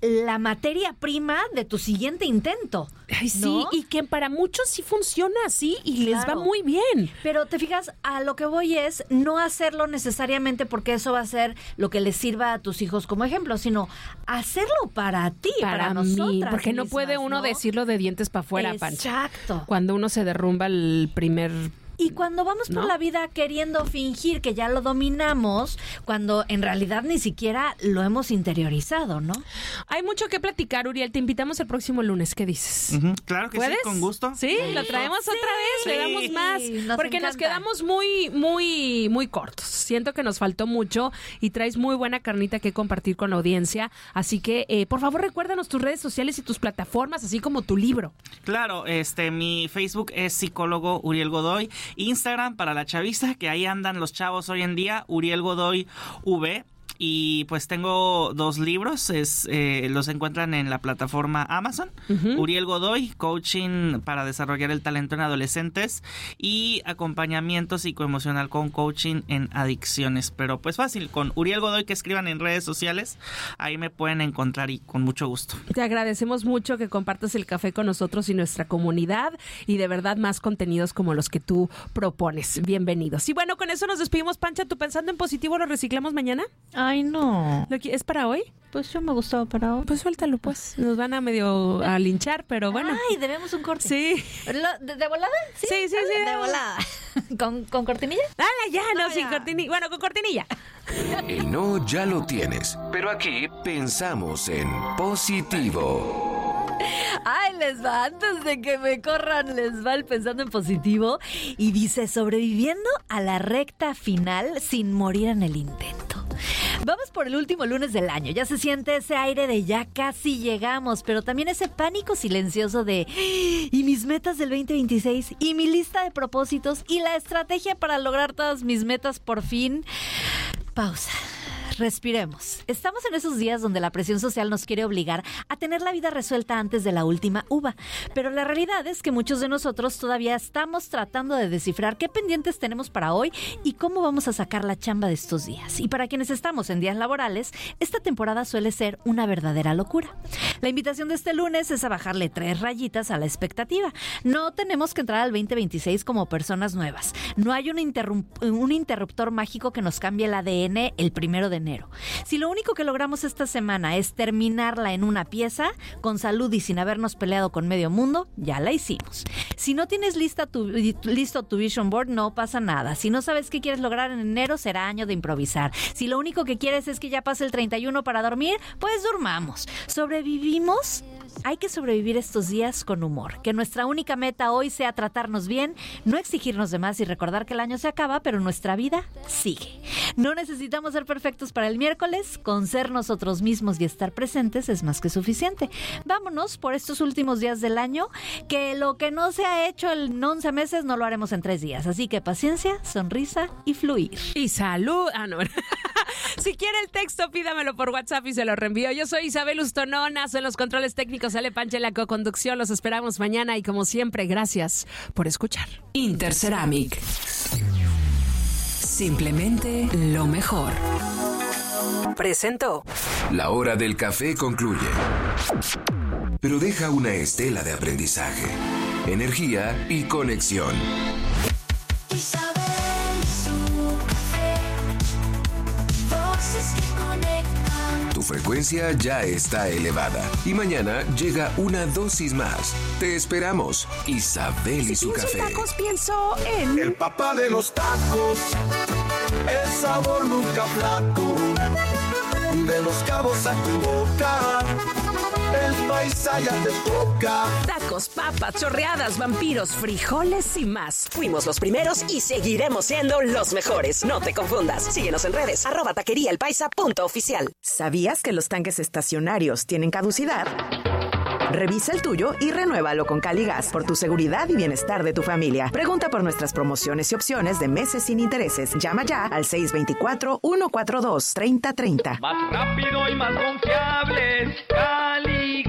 la materia prima de tu siguiente intento. Ay, sí, ¿no? y que para muchos sí funciona así y les Claro. va muy bien. Pero te fijas, a lo que voy es no hacerlo necesariamente porque eso va a ser lo que les sirva a tus hijos como ejemplo, sino hacerlo para ti, para, Para mí, nosotras porque no mismas, puede uno ¿no? decirlo de dientes para afuera, Pancha. Exacto. Cuando uno se derrumba el primer... Y cuando vamos por ¿No? la vida queriendo fingir que ya lo dominamos, cuando en realidad ni siquiera lo hemos interiorizado, ¿no? Hay mucho que platicar, Uriel. Te invitamos el próximo lunes. ¿Qué dices? Ujú, claro que ¿Puedes? sí, con gusto. Sí, lo traemos Sí, otra vez, le damos más, nos porque nos encanta. quedamos muy, muy, muy cortos. Siento que nos faltó mucho y traes muy buena carnita que compartir con la audiencia. Así que, eh, por favor, recuérdanos tus redes sociales y tus plataformas, así como tu libro. Claro, este, mi Facebook es psicólogo Uriel Godoy, Instagram para la chaviza, que ahí andan los chavos hoy en día, Uriel Godoy V. Y pues tengo dos libros, es, eh, los encuentran en la plataforma Amazon. Ujú. Uriel Godoy, Coaching para desarrollar el talento en adolescentes y acompañamiento psicoemocional con coaching en adicciones. Pero pues fácil, con Uriel Godoy, que escriban en redes sociales, ahí me pueden encontrar y con mucho gusto. Te agradecemos mucho que compartas el café con nosotros y nuestra comunidad y de verdad más contenidos como los que tú propones. Bienvenidos. Y bueno, con eso nos despedimos, Pancha. ¿Tú pensando en positivo lo reciclamos mañana? Ay, no. ¿Lo que- ¿Es para hoy? Pues yo me gustaba para hoy. Pues suéltalo, pues. Nos van a medio a linchar, pero bueno. Ay, debemos un corte. Sí. Lo- ¿De, de volada? Sí, sí, sí. De volada. ¿Con, con cortinilla? Dale, ya, no, No, sin ya. cortinilla. Bueno, con cortinilla. El no ya lo tienes, pero aquí pensamos en positivo. Ay, les va, antes de que me corran, les va el pensando en positivo. Y dice, sobreviviendo a la recta final sin morir en el intento. Vamos por el último lunes del año. Ya se siente ese aire de ya casi llegamos, pero también ese pánico silencioso de ¿y mis metas del veinte veintiséis? ¿Y mi lista de propósitos? ¿Y la estrategia para lograr todas mis metas por fin? Pausa. Respiremos. Estamos en esos días donde la presión social nos quiere obligar a tener la vida resuelta antes de la última uva. Pero la realidad es que muchos de nosotros todavía estamos tratando de descifrar qué pendientes tenemos para hoy y cómo vamos a sacar la chamba de estos días. Y para quienes estamos en días laborales, esta temporada suele ser una verdadera locura. La invitación de este lunes es a bajarle tres rayitas a la expectativa. No tenemos que entrar al veinte veintiséis como personas nuevas. No hay un, interrump- un interruptor mágico que nos cambie el A D N el primero de enero. Si lo único que logramos esta semana es terminarla en una pieza, con salud y sin habernos peleado con medio mundo, ya la hicimos. Si no tienes lista tu, listo tu vision board, no pasa nada. Si no sabes qué quieres lograr en enero, será año de improvisar. Si lo único que quieres es que ya pase el treinta y uno para dormir, pues durmamos. ¿Sobrevivimos? Hay que sobrevivir estos días con humor. Que nuestra única meta hoy sea tratarnos bien, no exigirnos de más y recordar que el año se acaba, pero nuestra vida sigue. No necesitamos ser perfectos para el miércoles. Con ser nosotros mismos y estar presentes es más que suficiente. Vámonos por estos últimos días del año, que lo que no se ha hecho en once meses no lo haremos en tres días. Así que paciencia, sonrisa y fluir. Y salud. Ah, no. Si quiere el texto, pídamelo por WhatsApp y se lo reenvío. Yo soy Isabel Ustonona, soy en los controles técnicos, sale Pancha en la coconducción. Los esperamos mañana y como siempre, gracias por escuchar. Interceramic. Simplemente lo mejor. Presentó. La hora del café concluye, pero deja una estela de aprendizaje, energía y conexión. Isabel, su café, voces que conectan. Tu frecuencia ya está elevada y mañana llega una dosis más. Te esperamos. Isabel y su café. pienso en... El papá de los tacos, el sabor nunca flaco, de los cabos a tu boca, el paisa ya te toca. Tacos, papas, chorreadas, vampiros, frijoles y más. Fuimos los primeros y seguiremos siendo los mejores. No te confundas. Síguenos en redes, arroba taquería el paisa punto oficial. ¿Sabías que los tanques estacionarios tienen caducidad? Revisa el tuyo y renuévalo con Caligas por tu seguridad y bienestar de tu familia. Pregunta por nuestras promociones y opciones de meses sin intereses. Llama ya al seis dos cuatro, uno cuatro dos, tres cero tres cero. Más rápido y más confiable.